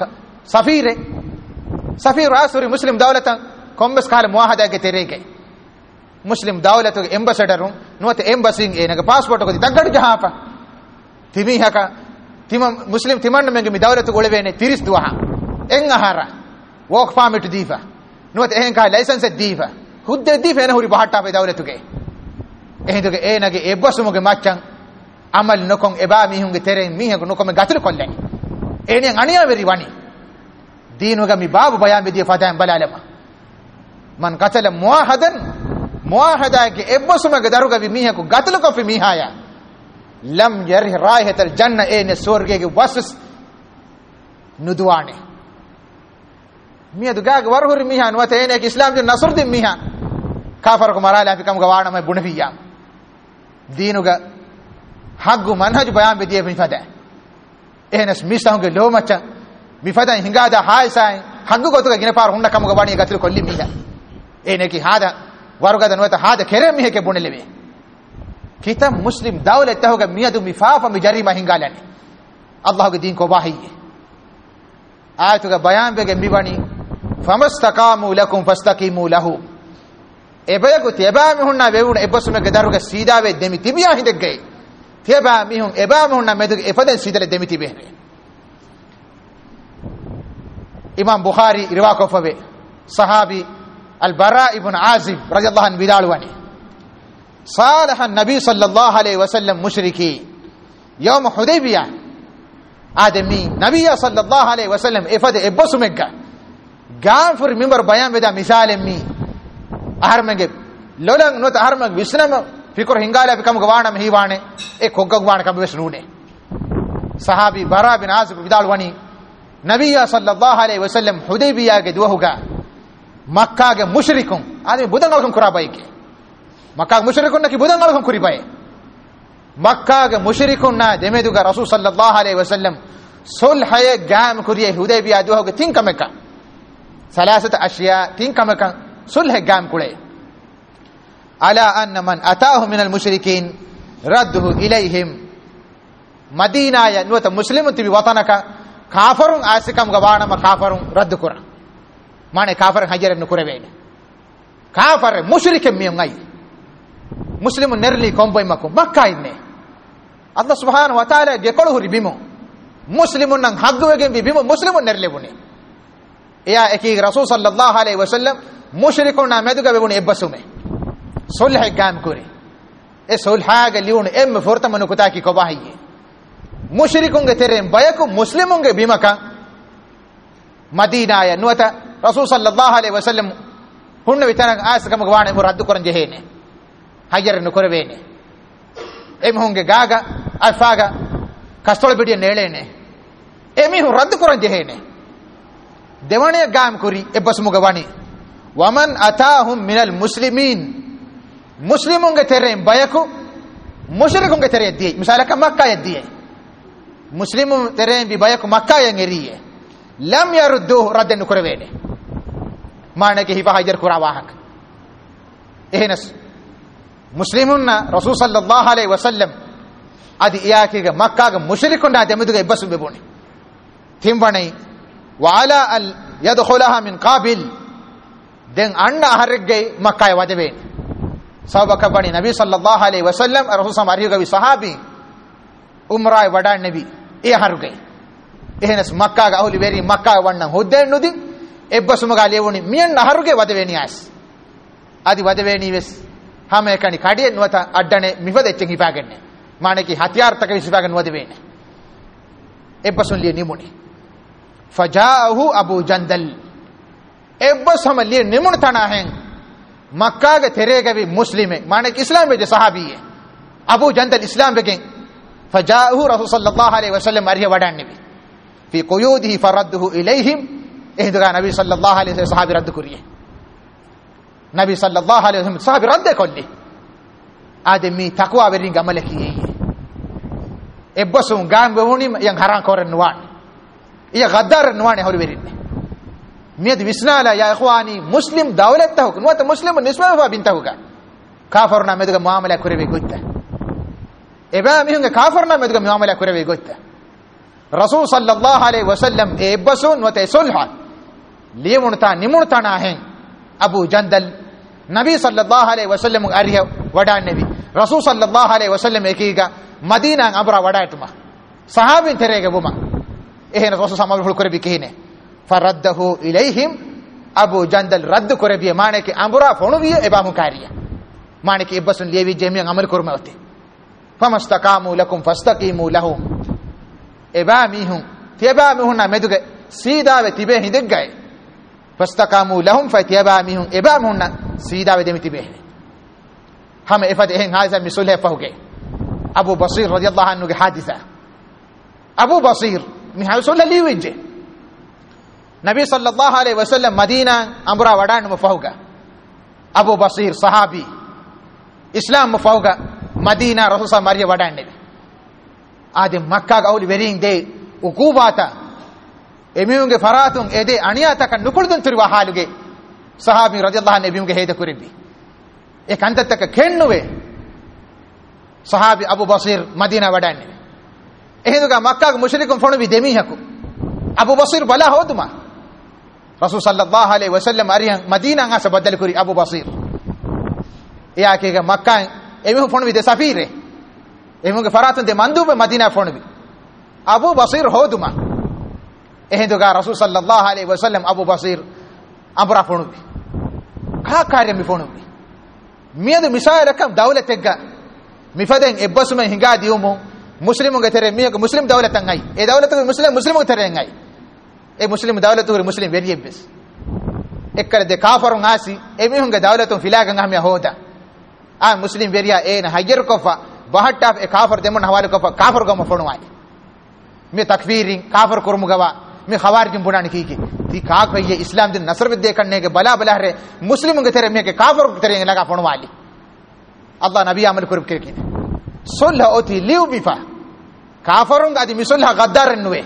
[SPEAKER 1] safir asuri muslim dawlatan komme skale muahada ge terege muslim dawlatu ambassador nuwata embassy enage passport ko taggadu jahapa timi haka tima muslim timanna menge mi dawlatu golevene tiris duha en ahara work permit difa nuwata ehen ka license difa hudde difa ena huri bahatta pe dawlatu ge ehinduge enage ebbasumuge maccan amal nokon eba mihunge teren mihego nokome gatul kollen enen aniya veri wani diinuga mi babu bayan bediya fadaam balalama man qatala muahadan ke ebbasumuge daruga vi mihego gatul ko fi mihaya lam yarih raihatal janna ene sorgege wasus nuduwane miyaduga warhuri miha nuwata ene ke islam din nasruddin miha kafar ko marala fi kam gawana mai bunafiya diinuga haggu manhaj bayan bediya mi fada enes misahunge lo macha mi fada hingada haisai haggu gotuga gine par hunna kam gawani gatul kolli miha ene ki hada warugada nuwata hada kere mihe ke bunelebe kita muslim dawlat tahuga miyadu mifafa mi jarima hingalani allah ge din ko bahiye ayatuga bayan bege miwani famastaqamu lakum fastaqimu lahu ebayago teba mi hunna wewuna ebasume ge daruga sidawe demi tibiya hindegge teba mi hun eba mi hunna medu efaden sidale demi tibehne imam bukhari riwa ko fabe sahabi al-bara ibn azib radiyallahu anhu bidalwani صالح النبي صلى الله عليه وسلم مشركي يوم حديبية آدمي نبي صلى الله عليه وسلم إفاد إبسمك غانفر منبر بيان بدا مثال مي أهرمك لولا نوت أهرمك بسنم فكر هنگالا بكم غوانا مهيوانه كوغ غوانا كم بسنونه صحابي برا بن عازب بدال وني نبي صلى الله عليه وسلم حديبية دوهوغا مكة مشركون آدمي بدن غلكم كرابايك مكة مشركون نكي بدن غلكم كريباي مكة مشركون نا دمدوغا رسول صلى الله عليه وسلم صلح غام كريه حديبية دوهوغا تين كمكا ثلاثة أشياء تين كمكا صلح غام كولي على أن من أتاه من المشركين رده إليهم مدينة نوت مسلم تبي وطنك كافرون آسكم غوانا ما كافرون رد كرا معنى كافر هجر ابن كربين كافر مشرك ميونغاي مسلم نرلي كومباي مكو مكة إني الله سبحانه وتعالى يقوله ربيمو مسلم نان حقوقهم بيمو مسلم نرلي بني يا أكيد رسول صلى الله عليه وسلم مشركون نامدوغا بيبوني إبسومي صلح قام كوري صلح قاليون إم فورتا منو كتاكي كوباهي مشركون ترين بايكو مسلمون بيمكا مدينة نوتا رسول صلى الله عليه وسلم هن بيتنا آسكم غوانا مراد كورن جهيني hajar nukorvene em honge gaga afaga kastol bediya nelene emi hu rad kuran jehene devane gam kuri ebasmu gawani waman atahum minal muslimin muslimun ge terem bayaku mushrikun ge tere diye misalaka makka yadiye muslimun terem bi bayaku makka yangeriye lam yaruddu radden nukorvene maana ke hifa hajar kurawahak ehnas مسلمون رسول صلى الله عليه وسلم ادي ياكيغا مكة مشركون دمدغ بسم ببوني تيمبني وعلى ال يدخلها من قابل دين ان هرغي مكة ودبين سبق بني نبي صلى الله عليه وسلم رسول صلى الله عليه صحابي عمره ودا نبي اي هرغي ehnas makka ga ahli veri makka wannan hodden nudi ebbasuma ga lewuni miyan haruge wadweni as adi wadweni wes hame kani kadiye nuwata addane mifade echen hifagenne maneki hatiyar taka hifagenne wadwene ebbasun liye nimuni fajaahu abu jandal ebbasama liye nimun tana hen makka ga terega bi muslime maneki islam be sahabiye abu jandal islam begen fajaahu rasul sallallahu alaihi wasallam ariya wadanne bi fi quyudihi faradduhu ilayhim ehdaga nabi sallallahu alaihi wasallam sahabi radd kuriye نبي صلى الله عليه وسلم صحابي رد كله آدمي تقوى برين عملك إيه إبسون قام بوني ين هران كورن وان iya gaddar nuwane hori werinne miyad visnala ya ikhwani muslim dawlatahu nuwata muslim nisba bintahuga kafirna meduga muamala kurebe gotta eba mihunga kafirna meduga muamala kurebe gotta rasul sallallahu alaihi wasallam ebbasun wata sulha limunta nimunta na hen abu jandal nabi sallallahu alaihi wasallam ariya wada nabi rasul sallallahu alaihi wasallam ekiga madina abra wada tuma sahabin terege buma ehena rasul samabul kurebe kihine faraddahu ilayhim abu jandal radd kurebe maneke ambura fonuwiye eba mukariya maneke ebbasun lewi jemiyan amal kurmawte famastaqamu lakum fastaqimu lahum eba mihun tiba mihun na meduge sidawe tibe hindegay fastaqamu lahum fatiba mihun eba mihun na sidawe demi tibe hame ifad ehen haza misulhe fahuge abu basir radiyallahu anhu ge haditha abu basir mi hausul liwije nabi sallallahu alaihi wasallam madina amra wadan mufahuga abu basir sahabi islam mufahuga madina rasul sa mariya wadan nabi ade makka ga awli verin de ukubata emiyunge faratun ede aniyata kan nukuldun turwa haluge sahabi radiyallahu anhu emiyunge heda kuribi e kantataka kennuwe sahabi abu basir madina wadanne eheduga makka ga mushrikun fonubi demihaku abu basir bala hoduma rasul sallallahu alaihi wasallam ariyan madina ngasa badal kuri abu basir ya ke ga makka emiyun fonubi de safire emunge faratun de mandube madina fonubi abu basir hoduma ehenduga rasul sallallahu alaihi wasallam abu basir amra fonubi ka karya mi fonubi miyadu misailakam dawlategga mifaden ebbasuma hinga diumu muslimu gatere miyag muslim dawlatan ngai e dawlatu muslimu tere ngai e muslim dawlatu muslim veriyebes ekkare de kafaru ngasi e mihunga dawlatu filaga ngamya hoda a muslim veriya e na hajer kofa bahatta e kafir demon hawale kofa kafir gam fonwai me takfirin kafir kurmugawa me khawarij bunani kiki ti ka kayye islam din nasr bidde kanne ke bala bala re muslimu gatere me ke kafir tere laga fonwali allah nabi amal kurb kirki sulha oti liu bifa kafirun adi misulha gaddar nuwe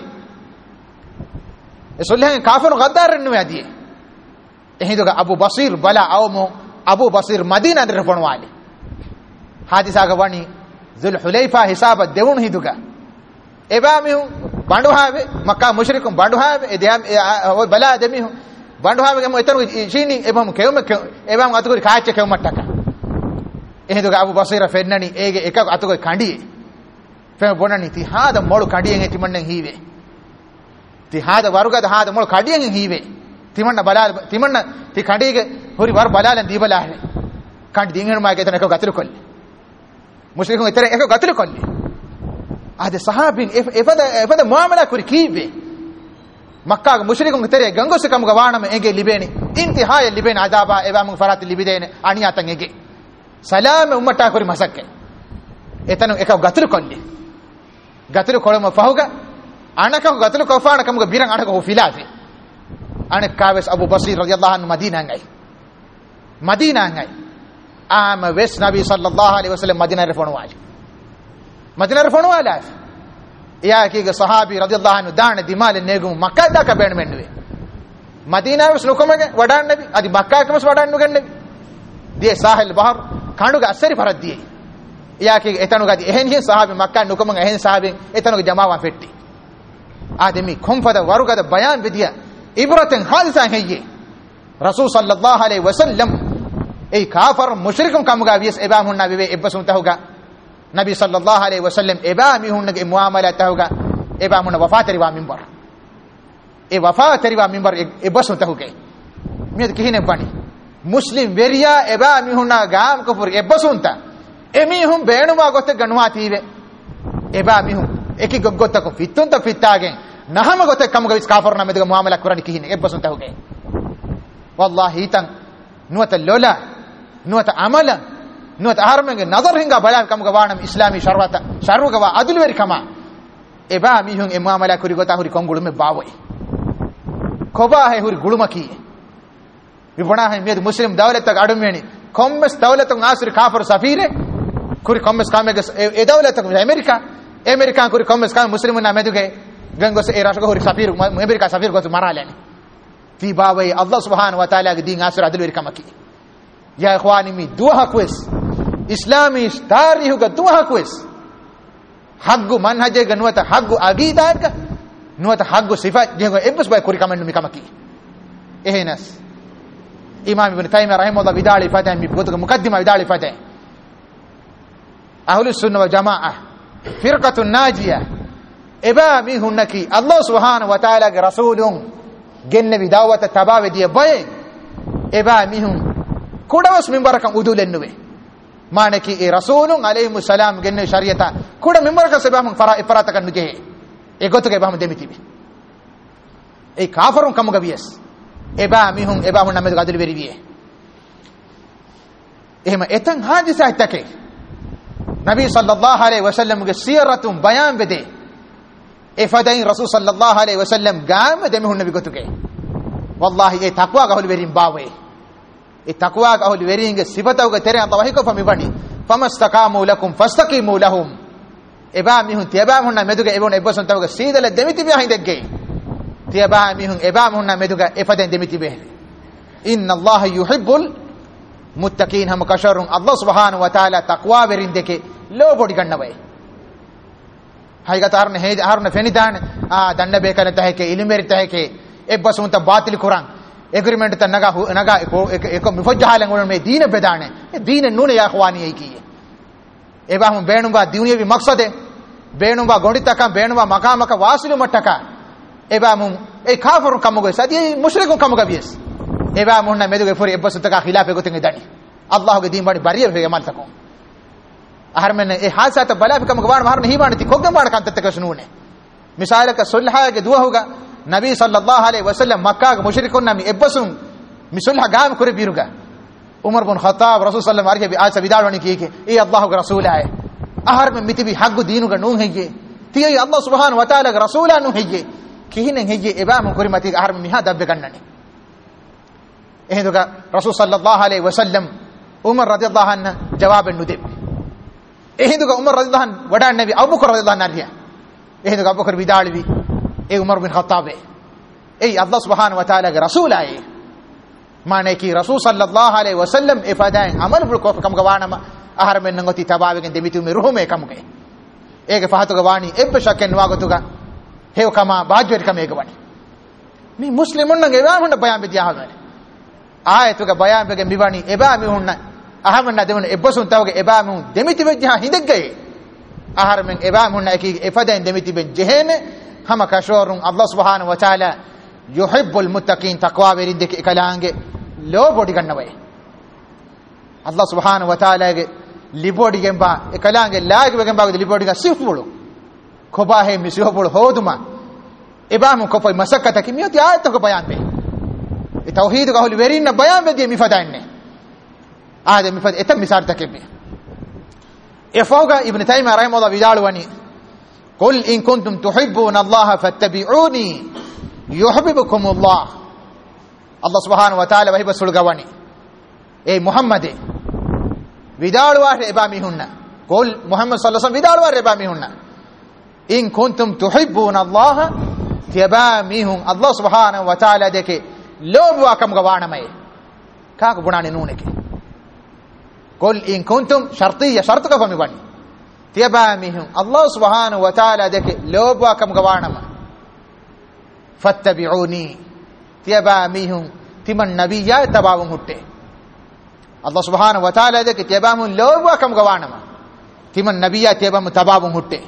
[SPEAKER 1] e sulha kafirun gaddar nuwe adi ehidoga abu basir bala awmo abu basir madina dir fonwali hadisa ga wani zul hulayfa hisaba devun hiduga ebami bandu have makka mushrikum bandu have edam bala adami bandu have gam etanu shini ebam kewme ebam atugori kaache kewmattaka ehiduga abu basira fennani ege ekak atugori kandi fe bonani ti hada molu kandiyen etimannen hiwe ti hada warugada hada molu kandiyen hiwe timanna balal timanna ti kandige hori war balalan dibala he kandi dinghen ma getana ekak atru kolli mushrikun etere ekak atru kolli ade sahabin efada muamala kuri kiwe makka ga mushrikun etere gangos kam ga wanam ege libeni intihaya libeni adaba ebam farat libidene aniyatan ege salam ummata kuri masakke etanu ekak atru kolli gatru kolma fahuga anaka gatru kofana kam ga birang anaka ho filate anak kaves abu basir radhiyallahu anhu madina ngai ama wes nabi sallallahu alaihi wasallam madina refonu wala ya ki ga sahabi radhiyallahu anhu daan dimal negum makka da ka ben menwe madina wes lokomage wadan nabi adi makka ka wes wadan nugen nabi die sahil bahar kandu ga asari farad die ya ki etanu ga ehen hi sahabi makka nukomang ehen sahabi etanu ga jamawa fetti ademi khumfada warugada bayan vidiya ibratan hadisa heye rasul sallallahu alaihi wasallam ei kafir mushrikum kamuga bies eba hunna bibe ebbasun tahuga nabi sallallahu alaihi wasallam eba mi hunna ge muamala tahuga eba munna wafatari wa minbar e wafatari wa minbar ebbasun tahuga mi kihine bani muslim veriya eba mi hunna gam kufur ebbasunta emi hum beenuma gotte ganwa tibe eba mi hum eki gogotta ko fitunta fittagen nahama gote kamuga vis kafir na medga muamala kurani kihine ebbasun tahuga wallahi tan nuata lola nuata amala nuata harmenge nazar hinga bayan kamuga wanam islami sharwata sharuga wa adul veri kama eba mi hun e muamala kuri gota huri kongulu me bawai koba hai huri gulumaki vibana hai med muslim dawlat tak adumeni kommes dawlat ngasir kafir safire kuri kommes kamega e dawlat america kuri kommes kam muslimun na meduge gangos e rasgo hori safir amerika safir gotu maralani fi babai Allah subhanahu wa ta'ala ge din asur adlu kamaki ya ikhwani mi duha quest islami tarihu ge duha quest haggu manhaje ge nuwata haggu aqida ka nuwata haggu sifat je ebbus bay kuri kamannu mi kamaki ehnas imam ibn taymiyah rahimahullah bidali fatah mi gotu muqaddima bidali fatah ahlus sunnah wal jamaah firqatun najiyah eba mi hunnaki Allah subhanahu wa ta'ala ge rasulun genne bidawata tabawe diye baye eba mi hun kudawas minbarakan udulennuwe manaki e rasulun alayhi salam genne shariata kuda minbaraka sebam farata kan nuje e gotuge baham demitibe e kafirun kamuga bies eba mi hun named gadul beriwiye ehma etan hadisa take nabi sallallahu alaihi wasallam ge siratun bayan bede ifadain rasul sallallahu alaihi wasallam gam de mihun nabi gotuge wallahi e taqwa ga hol berin bawe e taqwa ga hol berin ge sifataw ge tere Allah wahiko fami bani famastaqamu lakum fastaqimu lahum eba mihun tiaba hun na meduge ebon eboson tawge sidale demiti bi hindegge tiaba mihun eba hun na meduge ifaden demiti be inna Allah yuhibbul muttaqin ham kasharun Allah subhanahu wa ta'ala taqwa berin deke lo bodi gannawe haygatarne he harne fenidan danna bekale taheke ilimeri taheke ebbasun ta batil quran agreement ta naga eko mufajjahalan won me deen bedane deen nune ya khwani ei kiye eba hum beenumba diuniye bi maqsade beenumba gonditaka beenumba makamaka wasilu mattaka eba mum e kafirun kamugo sadi mushrikun kamugo bies eba munna meduge fori ebbasun ta khilafe goten dani Allah ge deen bani bariye hege mal tako ahar e hasata bala kam gwan mar nahi banti khogam ban kan tatte kasnune misal ka sulha ge duwa hoga nabi sallallahu alaihi wasallam makkah ge mushrikun nami ebbasun misulha gam kore biruga umar bin khattab rasul sallallahu alaihi wasallam asa bidalwani kiyeke e allah ge rasul ay ahar men mitibi haggu dinu ge nun heye tiyi allah subhanahu wa taala ge rasul anu heye kihinen heye ebam kore mati ahar men miha dabbe kannani ehduga rasul sallallahu alaihi wasallam umar radhiyallahu anhu jawab nudib ehduga umar radhiyallahu anhu wada nabi abu bakr radhiyallahu anhu ehduga abu bakr bidalwi e umar bin khattab e allah subhanahu wa taala ge rasul ay mane ki rasul sallallahu alaihi wasallam ifadain amal bul ko kam gawana ahar men ngoti tabawe gen demitu me ruhume kam ge ege fahatu gawani ebbe shaken wagotuga hew kama bajwer kam ege wani mi muslimun nge wa hunda bayan bidiya hagane ayatuga bayan bege miwani eba mi hunna ahamanna demun ebbosun tawge eba mi demiti bejja hindegge ahar men eba hunna eki ifadain demiti be jehene hama kashorun allah subhanahu wa taala yuhibbul muttaqin taqwa berinde ke kalange lo bodi gannawe allah subhanahu wa taala ge libodi gemba e kalange laage be gemba ge libodi ga sifulu koba he misihobul hoduma ibam ko fay masakata kimiyati ayat ko bayan be e tauhid ga hol werinna bayan be mi fadanne ade mi fad etam misar takebe e fawga ibn taymiyah rahimahullah bidalwani qul in kuntum tuhibbuna allah fattabi'uni yuhibbukum Allah Allah subhanahu wa ta'ala wahiba sulgawani e Muhammad vidalwa eba mi hunna qul Muhammad sallallahu alaihi wasallam vidalwa eba mi hunna in kuntum tuhibbuna Allah tiaba mi hun Allah subhanahu wa ta'ala deke lobwa kam gawana mai ka ko bunane nuneke qul in kuntum shartiyya shart ka fami bani tiaba mi hun Allah subhanahu wa ta'ala deke lobwa kam gawana mai fattabi'uni tiaba mihum timan nabiyya tabawun hutte Allah subhanahu wa ta'ala de tiaba mun lowa kam gawanama timan nabiyya tiaba mun tabawun hutte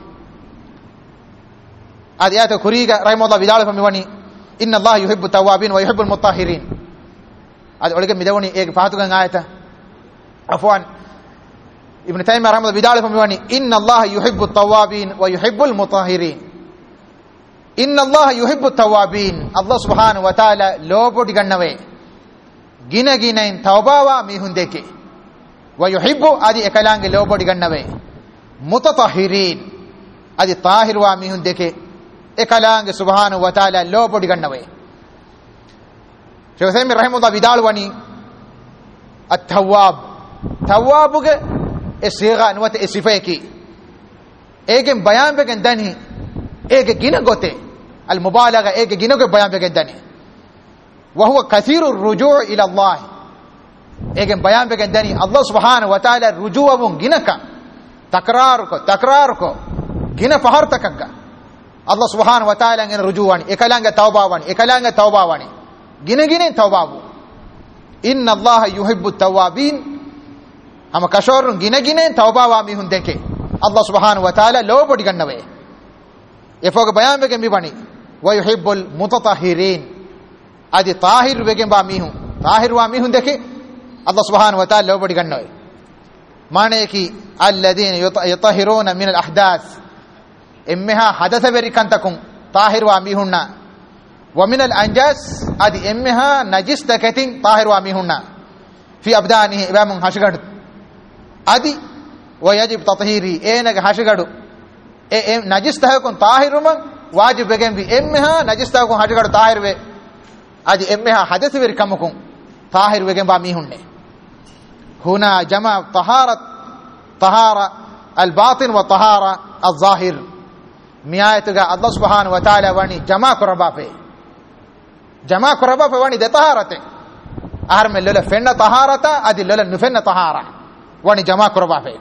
[SPEAKER 1] adiyata kuriga rahimahullah bidal fami wani inna Allah yuhibbu tawabin wa yuhibbu almutahhirin ad olige midawani ek fahatugan ayata afwan ibn taymiyah rahimahullah bidal fami wani inna Allah yuhibbu tawabin wa yuhibbu almutahhirin inna Allah yuhibbu tawabin Allah subhanahu wa ta'ala lobodi gannawe gina ginain tawbawa mi hundeke wa yuhibbu adi ekalange lobodi gannawe mutatahhirin adi tahir wa mi hundeke ekalange subhanahu wa ta'ala lobodi gannawe Shaykh Uthaymin rahimahullah bidalwani at-tawwab tawwabuge esiga nuwate esifeki egen bayan begen dani ege gina gote المبالغه ege ginoge bayan begendani wa huwa kathiru rujuu ila Allah ege bayan begendani Allah subhanahu wa ta'ala rujuwum ginaka takrar ko gina fahartakagga Allah subhanahu wa ta'ala ngene rujuwani ekalanga tawbawani gine tawbabu inna Allah yuhibbu at-tawwabin ama kashorun gine tawbawa mi hundeke Allah subhanahu wa ta'ala lobodi gannawe efoga bayan bege mi bani wa yuhibbul mutatahhirin adi tahir bege ba mi hun tahir wa mi hundeke Allah subhanahu wa ta'ala lobodi gannawe mane ki alladhina yutahhiruna min al-ahdath emmeha hadatha berikantakum tahir wa mi hunna wa min al-anjas adi emmeha najis takatin tahir wa mi hunna fi abdanihi ibamun hashgad adi wa yajib tathhiri enaga hashgadu najis tahakun tahiruman wajib begen bi emmeha najis tahakun hashgadu tahir we adi emmeha hadath berikamukum tahir begen ba mi hunne huna jama tahara al-batin wa tahara al-zahir miayatuga Allah subhanahu wa ta'ala wani jama kurabape wani de taharate ahar me lola fenna taharata adi lola nufenna tahara wani jama kurabape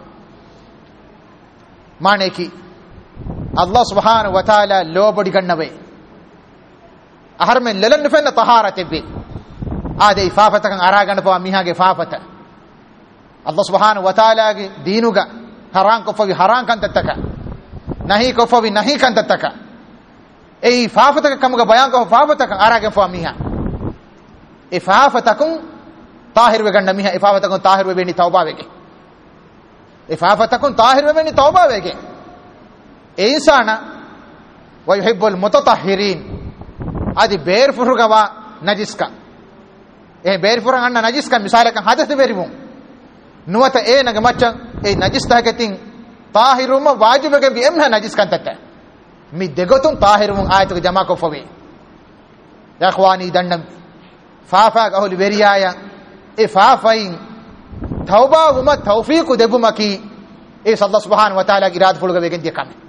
[SPEAKER 1] mane ki Allah subhanahu wa ta'ala lobodi gannawe ahar me lola nufenna taharate be ade ifafata kan aragana pa mihage fafata Allah subhanahu wa ta'ala ge diinuga haran ko fawi haran kan tattaka nahi ko fawi nahi kan tattaka ei fafata kamuga bayan ko fafata kan arage fa miha ifafata kun tahir we ganna miha ifafata kun tahir we beni tauba wege ifafata kun tahir we beni tauba wege e insana wa yuhibbul mutatahhirin adi beer furugawa najiska e beer furang anna najiska misale kan hadath berimun nuwata e naga maccan e najis tahakatin tahiruma wajibage bi emha najis kan tatta mi degotun tahirumun ayatu jama ko fawi ya ikhwani dandam fafa gahul veriyaya e fafain tauba huma tawfiq debumaki e Allah subhanahu wa ta'ala irad fulga wegen de kam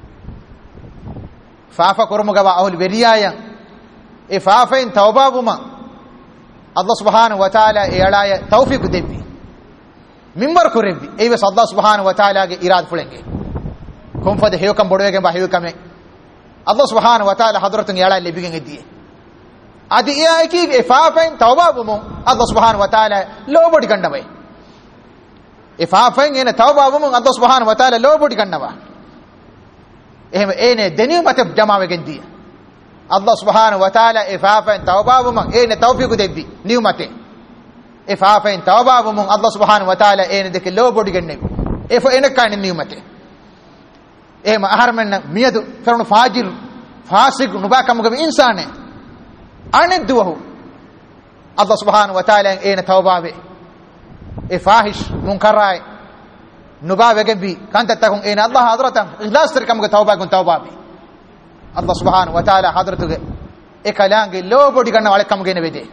[SPEAKER 1] fafa kormuga wa ahul veriyaya e fafain tauba huma Allah subhanahu wa ta'ala e alaya tawfiq debbi minbar kurebi e wes Allah subhanahu wa ta'ala ge irad fulenge kom fade heyokam bodwege ba heyokame Allah subhanahu wa ta'ala hadratun yala lebigen ediye adi ya ki ifafain tawba bumu Allah subhanahu wa ta'ala lobodi gannawe ifafain ene tawba bumu Allah subhanahu wa ta'ala lobodi gannawa ehme ene deniu mate jamawe gendiye Allah subhanahu wa ta'ala ifafain tawba bumu ene tawfiq debbi niu mate ifafain tawba bumu Allah subhanahu wa ta'ala ene deke lobodi ganne efo ene kan niu mate ehma aharmen miyadu ferno fajir fasik nubakam gam insane ane duwahu Allah subhanahu wa ta'ala ene tawbabe e fahish munkarai nubabe gabi kanta takun ene Allah hadratan ikhlas terkam ga tawba gun tawbabe Allah subhanahu wa ta'ala hadratuge e kalange lobodi ganna wale kam gene bede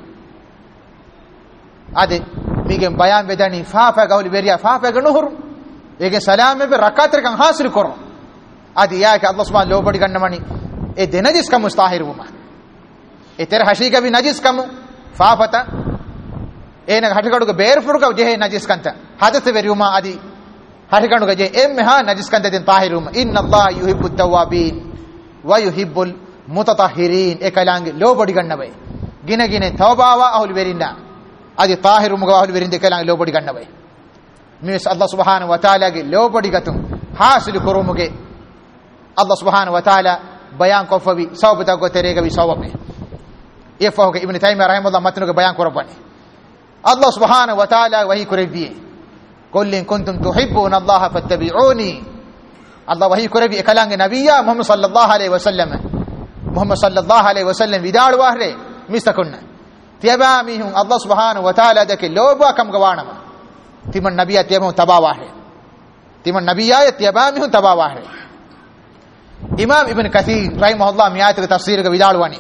[SPEAKER 1] ade migem bayan bedani fafa gawli beriya fafa ga nuhur ege salame be rakater kan hasil kor adi ya ke Allah subhanahu lobodi ganna mani e denajis kam mustahir wuma e ter hashiga bi najis kam faafata ena hatikadu ge beer furuga je najis kanta hadathe veruma adi hatikadu ge je emha najis kanta den tahiruma inna Allah yuhibbu at-tawwabin wa yuhibbu al-mutatahhirin e kalange lobodi ganna bay gine tawbawa ahul verinda adi tahiruma ga ahul verinde kalange lobodi ganna bay mis Allah subhanahu wa ta'ala ge lobodi gatum hasil kurumuge Allah subhanahu wa ta'ala bayan ko fawi sawbata go terega bi sawabe يفهم ابن تيمية رحمه الله متنوك بيان كرباني الله سبحانه وتعالى وهي كربيه قل إن كنتم تحبون الله فاتبعوني الله وهي كربيه كلام نبيا محمد صلى الله عليه وسلم بدار واهره مستكنا تيباميهم الله سبحانه وتعالى ذاك لوبا كم غوانما تيمن نبيا تيبهم تبا واهره تيمن نبيا تيباميهم تبا واهره امام ابن كثير رحمه الله ميات تفسير بدار واني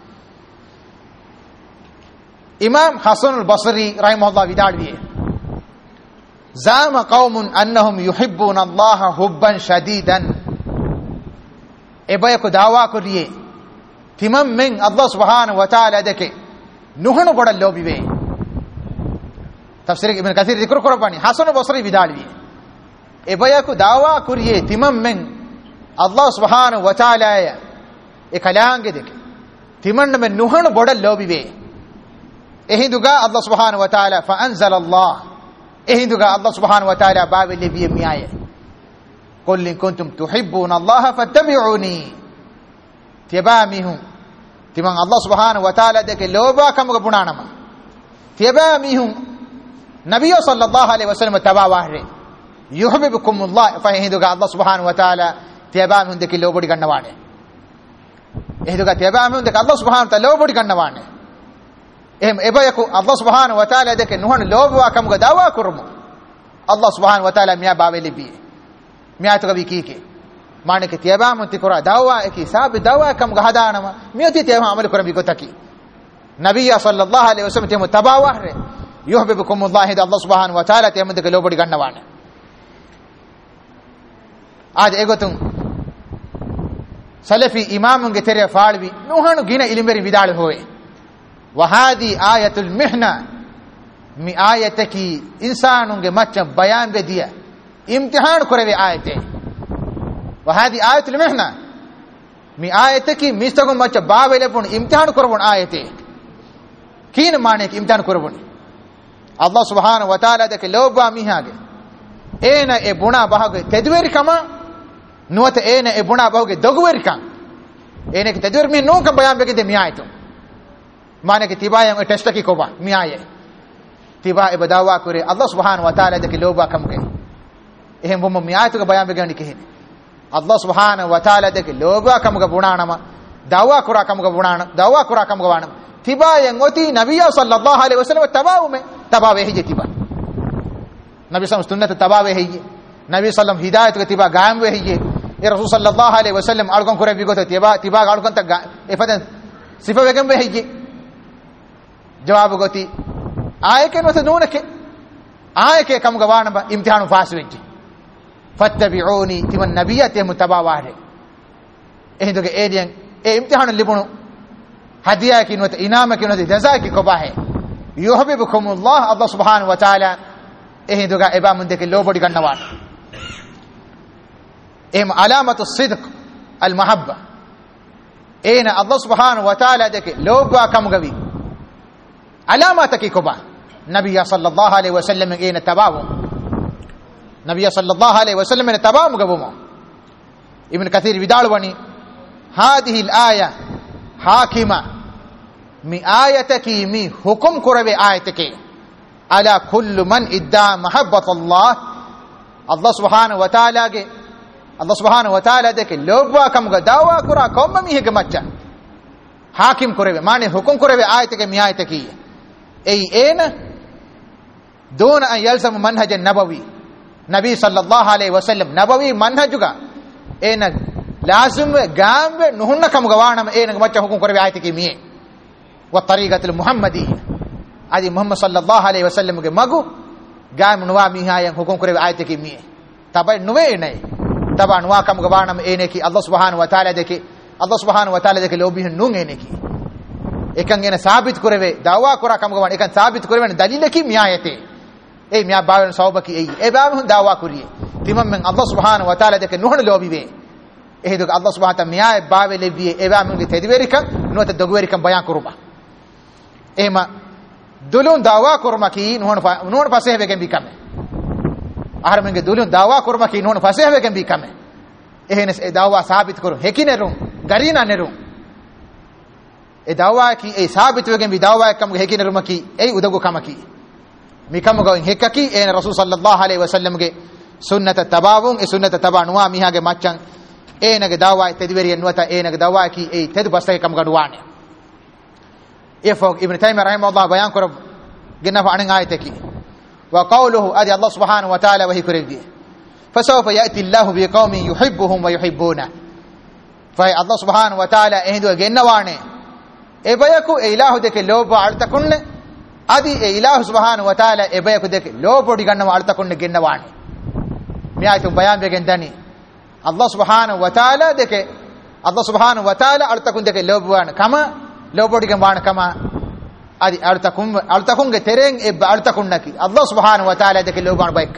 [SPEAKER 1] امام حسن البصري رحمه الله بداعيه زعم قوم انهم يحبون الله حبا شديدا ابيك دعوا کریے timam men Allah subhanahu wa ta'ala deke nuhanu boda lobiwe tafsir ibn kathir dhikr korabani hasan basri vidalwi ebayaku dawa kuriye timam men Allah subhanahu wa ta'ala ya e kalaange deke timanna men nuhanu boda lobiwe ehinduga Allah subhanahu wa ta'ala fa anzala Allah ehinduga Allah subhanahu wa ta'ala babe lebiye miaye qul in kuntum tuhibbuna Allah fattabi'uni tiyabamihum timan Allah subhanahu wa ta'ala deke loba kamuga bunanama tiyabamihum nabiyyu sallallahu alaihi wasallam tabawahre yuhibbukum Allah fa ehinduga Allah subhanahu wa ta'ala tiyabamihum deke lobodi gannawane ehinduga tiyabamihum deke Allah subhanahu wa ta'ala lobodi gannawane ebayaku Allah subhanahu wa ta'ala deke nuhanu loba kamuga dawa kurmu Allah subhanahu wa ta'ala miya bawe lebi miya to gabi kike mane ke tiyaba mun tikora dawa eki sabe dawa kamuga hadanama miya ti tiyaba amal kuram bigotaki nabiyya sallallahu alaihi wasallam temu tabawahre yuhibbukum Allah Allah subhanahu wa ta'ala temu deke lobodi gannawane aaj egotun salafi imamun ge tere faalwi nuhanu gina ilimberi vidal hoye وهذه آية المحنة مي آية کی انسانوں کے مچ بیان بے دیا امتحان کرے آیتیں وهذه آية المحنة مي آیت کی مستگو مچ باب لپن امتحان کرون آیتیں کین مانے کی امتحان کرون اللہ سبحانہ و تعالی دے لوبا میھاگے این اے بنا بہگے تدویر کما نوت این اے بنا بہگے دگویر کم این کی تدویر می نو کا بیان بے دے می آیتوں माने कि तिबा yang test की कोबा मियाये तिबा ए बदावा करे अल्लाह सुब्हानहु व तआला दे के लोबा कम के एहम बम मियाये तो बयान बेगणी के अल्लाह सुब्हानहु व तआला दे के लोबा कम के बुणाणमा दावा कुरा कम के बुणाण दावा कुरा कम के वाण तिबा yang ओती नबी सल्लल्लाहु अलैहि वसल्लम तबाउ में तबावे है तिबा नबी सल्लल्लाहु सुन्नत तबावे है नबी सल्लम हिदायत के तिबा गायम वे है ये रसूल सल्लल्लाहु अलैहि वसल्लम अलगन करे बिगो तिबा तिबा अलगन तक एफदन सिफा बेगम वे है जवाब गोती आए के नोते नून के आए के कम गवान बा इम्तिहान फास वेंची फत्तबिऊनी तिमन नबियते मुतबावारे एहिदो के एडियन ए इम्तिहान लिबुनु हदिया की नोते इनाम की नोते जजा की कोबा है युहिब्बुकुमुल्लाह अल्लाह सुब्हानहु व तआला एहिदो का एबा मुंदे के लोबडी गन्नवान एम अलामतु सिद्क अल महब्बा एना अल्लाह सुब्हानहु व तआला दे के लोबा कम गवी علامات کی کوبا نبی صلی اللہ علیہ وسلم کے نے تباو نبی صلی اللہ علیہ وسلم نے تباو مگبو ابن کثیر ودال ونی هذه الايه حاکمه می آیت کی می حکم کرے آیت کے على كل من ادعى محبت الله اللہ سبحانہ و تعالی کے اللہ سبحانہ و تعالی دے کے لوگ کم کا دعوا کرا قوم می ہے کہ مچا حاکم کرے معنی حکم کرے آیت کے می آیت کی اي اين دون ان يلزم منهج النبوي نبي صلى الله عليه وسلم نبوي منهجك اين لازم غام نهن كم غوانم اين مچ حکم کرے آیت کی می والطريقه المحمديه ادي محمد صلى الله عليه وسلم کے مگو غام نوا می ہے حکم کرے آیت کی می تبع نوے نہیں تبع نوا کم غوانم اين کی اللہ سبحانہ و تعالی دے اللہ سبحانہ و تعالی دے لوبی نون اين کی එකන් එන සාබිත් කරවේ දාවා කරා කම ගවන එකන් සාබිත් කරවෙන දලීල කි මියායතේ ඒ මියා බාවෙන සෞබකි ඒ ඒ බාව හුන් දාවා කුරියේ තිමම් මෙන් අල්ලාහ් සුබ්හානහු ව තාලා දෙක නුහන ලෝබිවේ ඒ දුක අල්ලාහ් සුබ්හානහු තාලා මියාය බාවෙ ලෙවියේ ඒ බාව මෙන්ගේ තෙදිවරික නුවත දොගවරිකම් බයන් කරුබා එහෙම දුලුන් දාවා කරමා කි නුහන පසේ වෙගෙන් බිකම ආහර මෙන්ගේ දුලුන් දාවා කරමා කි නුහන පසේ වෙගෙන් බිකම එහෙනස් ඒ දාවා සාබිත් කරු හෙකිනෙරුම් ගරීනා නෙරුම් e dawa ki e sabit wegen bi dawa kam hekin rumaki e udago kamaki mi kam go hekaki e rasul sallallahu alaihi wasallam ge sunnata tabawun e sunnata tabanwa mi hage maccan e nage dawa tediveri enwata e nage dawa ki e ted basay kam gadwane e fo ibn taymiyyah rahimahullah bayan kor genna fa anin ayate ki wa qawluhu adi allah subhanahu wa ta'ala wa hi kuridi fasawfa yati allah bi qaumin yuhibbuhum wa yuhibbuna fa allah subhanahu wa ta'ala ehdu genna wane ebayaku ilahu deke lobo alta kunne adi ilahu subhanahu wa taala ebayaku deke lobo diganna alta kunne gennawani mi ayatu bayan begen dani allah subhanahu wa taala deke Allah subhanahu wa ta'ala altakun deke lobuwan kama lobodigen wan kama adi altakunge tereng ebba altakunnaki Allah subhanahu wa ta'ala deke lobuwan bayka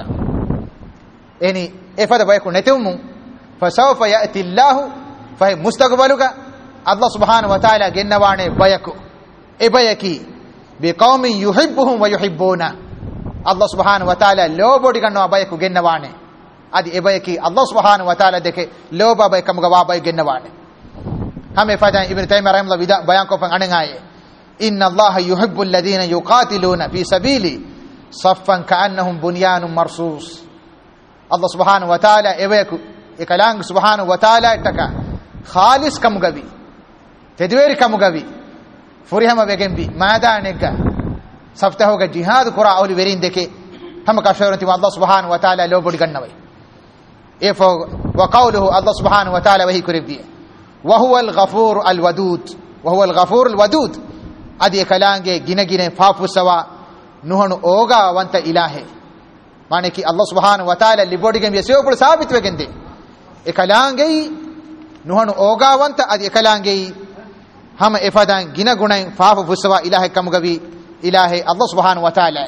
[SPEAKER 1] eni efada bayku netumu fasawfa ya'ti Allah fa mustaqbaluka Allah subhanahu wa ta'ala gennawane bayaku ebayaki biqaumin yuhibbuhum wa yuhibbuna Allah subhanahu wa ta'ala lobodigan no bayaku gennawane adi ebayaki Allah subhanahu wa ta'ala deke loba baykamu ga bay gennawane hame fadan ibn Taymiyyah rahimahullah vida bayan ko pan anengaye inna Allah yuhibbu alladhina yuqatiluna fi sabili saffan ka'annahum bunyanun marsus Allah subhanahu wa ta'ala ebayaku ekalang subhanahu wa ta'ala taka khalis kamu gabi tedweri kamu gabi furihama begembi madanega saftahoga jihad qura awli verin deke hama kasharanti Allah subhanahu wa ta'ala lobodi gannawai efo wa qawluhu Allah subhanahu wa ta'ala wahi kuribdi wa huwa al-ghafur al-wadud wa huwa al-ghafur al-wadud adi kalange gine fafu sawa nuhanu oga wanta ilahe mane ki Allah subhanahu wa ta'ala libodi gem yeseo pul sabit wegende e kalange nuhanu oga wanta adi kalange hama efadan gina gunai fafu fusawa ilahe kamgavi ilahe Allah subhanahu wa ta'ala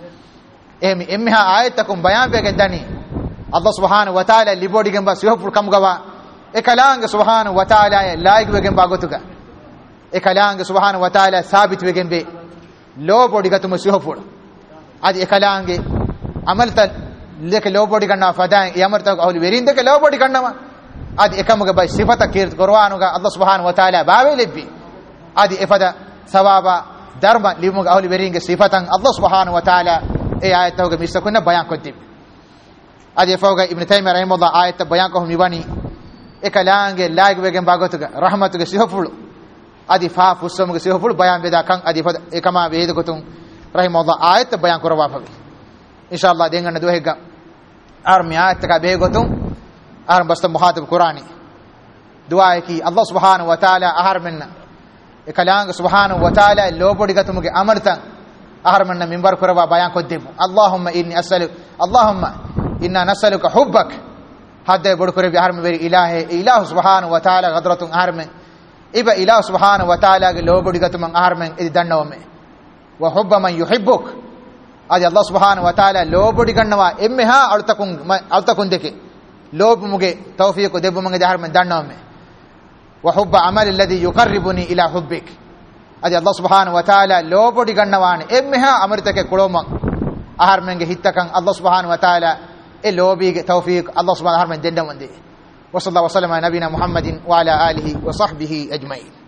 [SPEAKER 1] emha ayatakum bayan begendani Allah subhanahu wa ta'ala libodi gem ba seo pul kamgawa ekalange subhanahu wa ta'ala laig wegen bagotuga ekalange subhanahu wa ta'ala sabit wegen be lo bodi gatum sihofur adi ekalange amalta leke lo bodi ganna fadan yamarta awli verinde ke lo bodi ganna adi ekamuga bay sifata kirt qur'anuga Allah subhanahu wa ta'ala bawe lebbi adi efada sawaba dharma limuga awli veringe sifatan Allah subhanahu wa ta'ala e ayatuga misakuna bayan kodib adi fawga ibn Taymiyyah rahimahullah ayat bayan ko miwani ekalange laig wegen bagotuga rahmatuga sihofulu adi fa fussumuga sihofulu bayan beda kan adi fada ekama behedu kotun rahimahullah ayat bayan korwa fabi inshallah denganna duhega armi ayat ka behegotun ar basta muhatib qur'ani du'a ki Allah subhanahu wa ta'ala ahar minna ekalange subhanahu wa ta'ala lobodi gatumuge amartan ahar minna minbar korwa bayan koddebu Allahumma inna nas'aluka hubbak hadde bodu kore bihar me beri ilahe ilahu subhanahu wa ta'ala qadratun armen iba ilahu subhanahu wa ta'ala ge lobodi gatum armen idi dannawme wa hubba man yuhibbuk adi Allah subhanahu wa ta'ala lobodi gannawa emmeha altakun deke lob muge tawfiq debbu mange jahar men dannawme wa hubba amal alladhi yuqarribuni ila hubbik adi Allah subhanahu wa ta'ala lobodi gannawane emmeha amritake koloma ahar menge hittakan Allah subhanahu wa ta'ala اللوبي توفيق الله سبحانه وتعالى من دندم وندي وصلى الله وسلم على نبينا محمد وعلى آله وصحبه أجمعين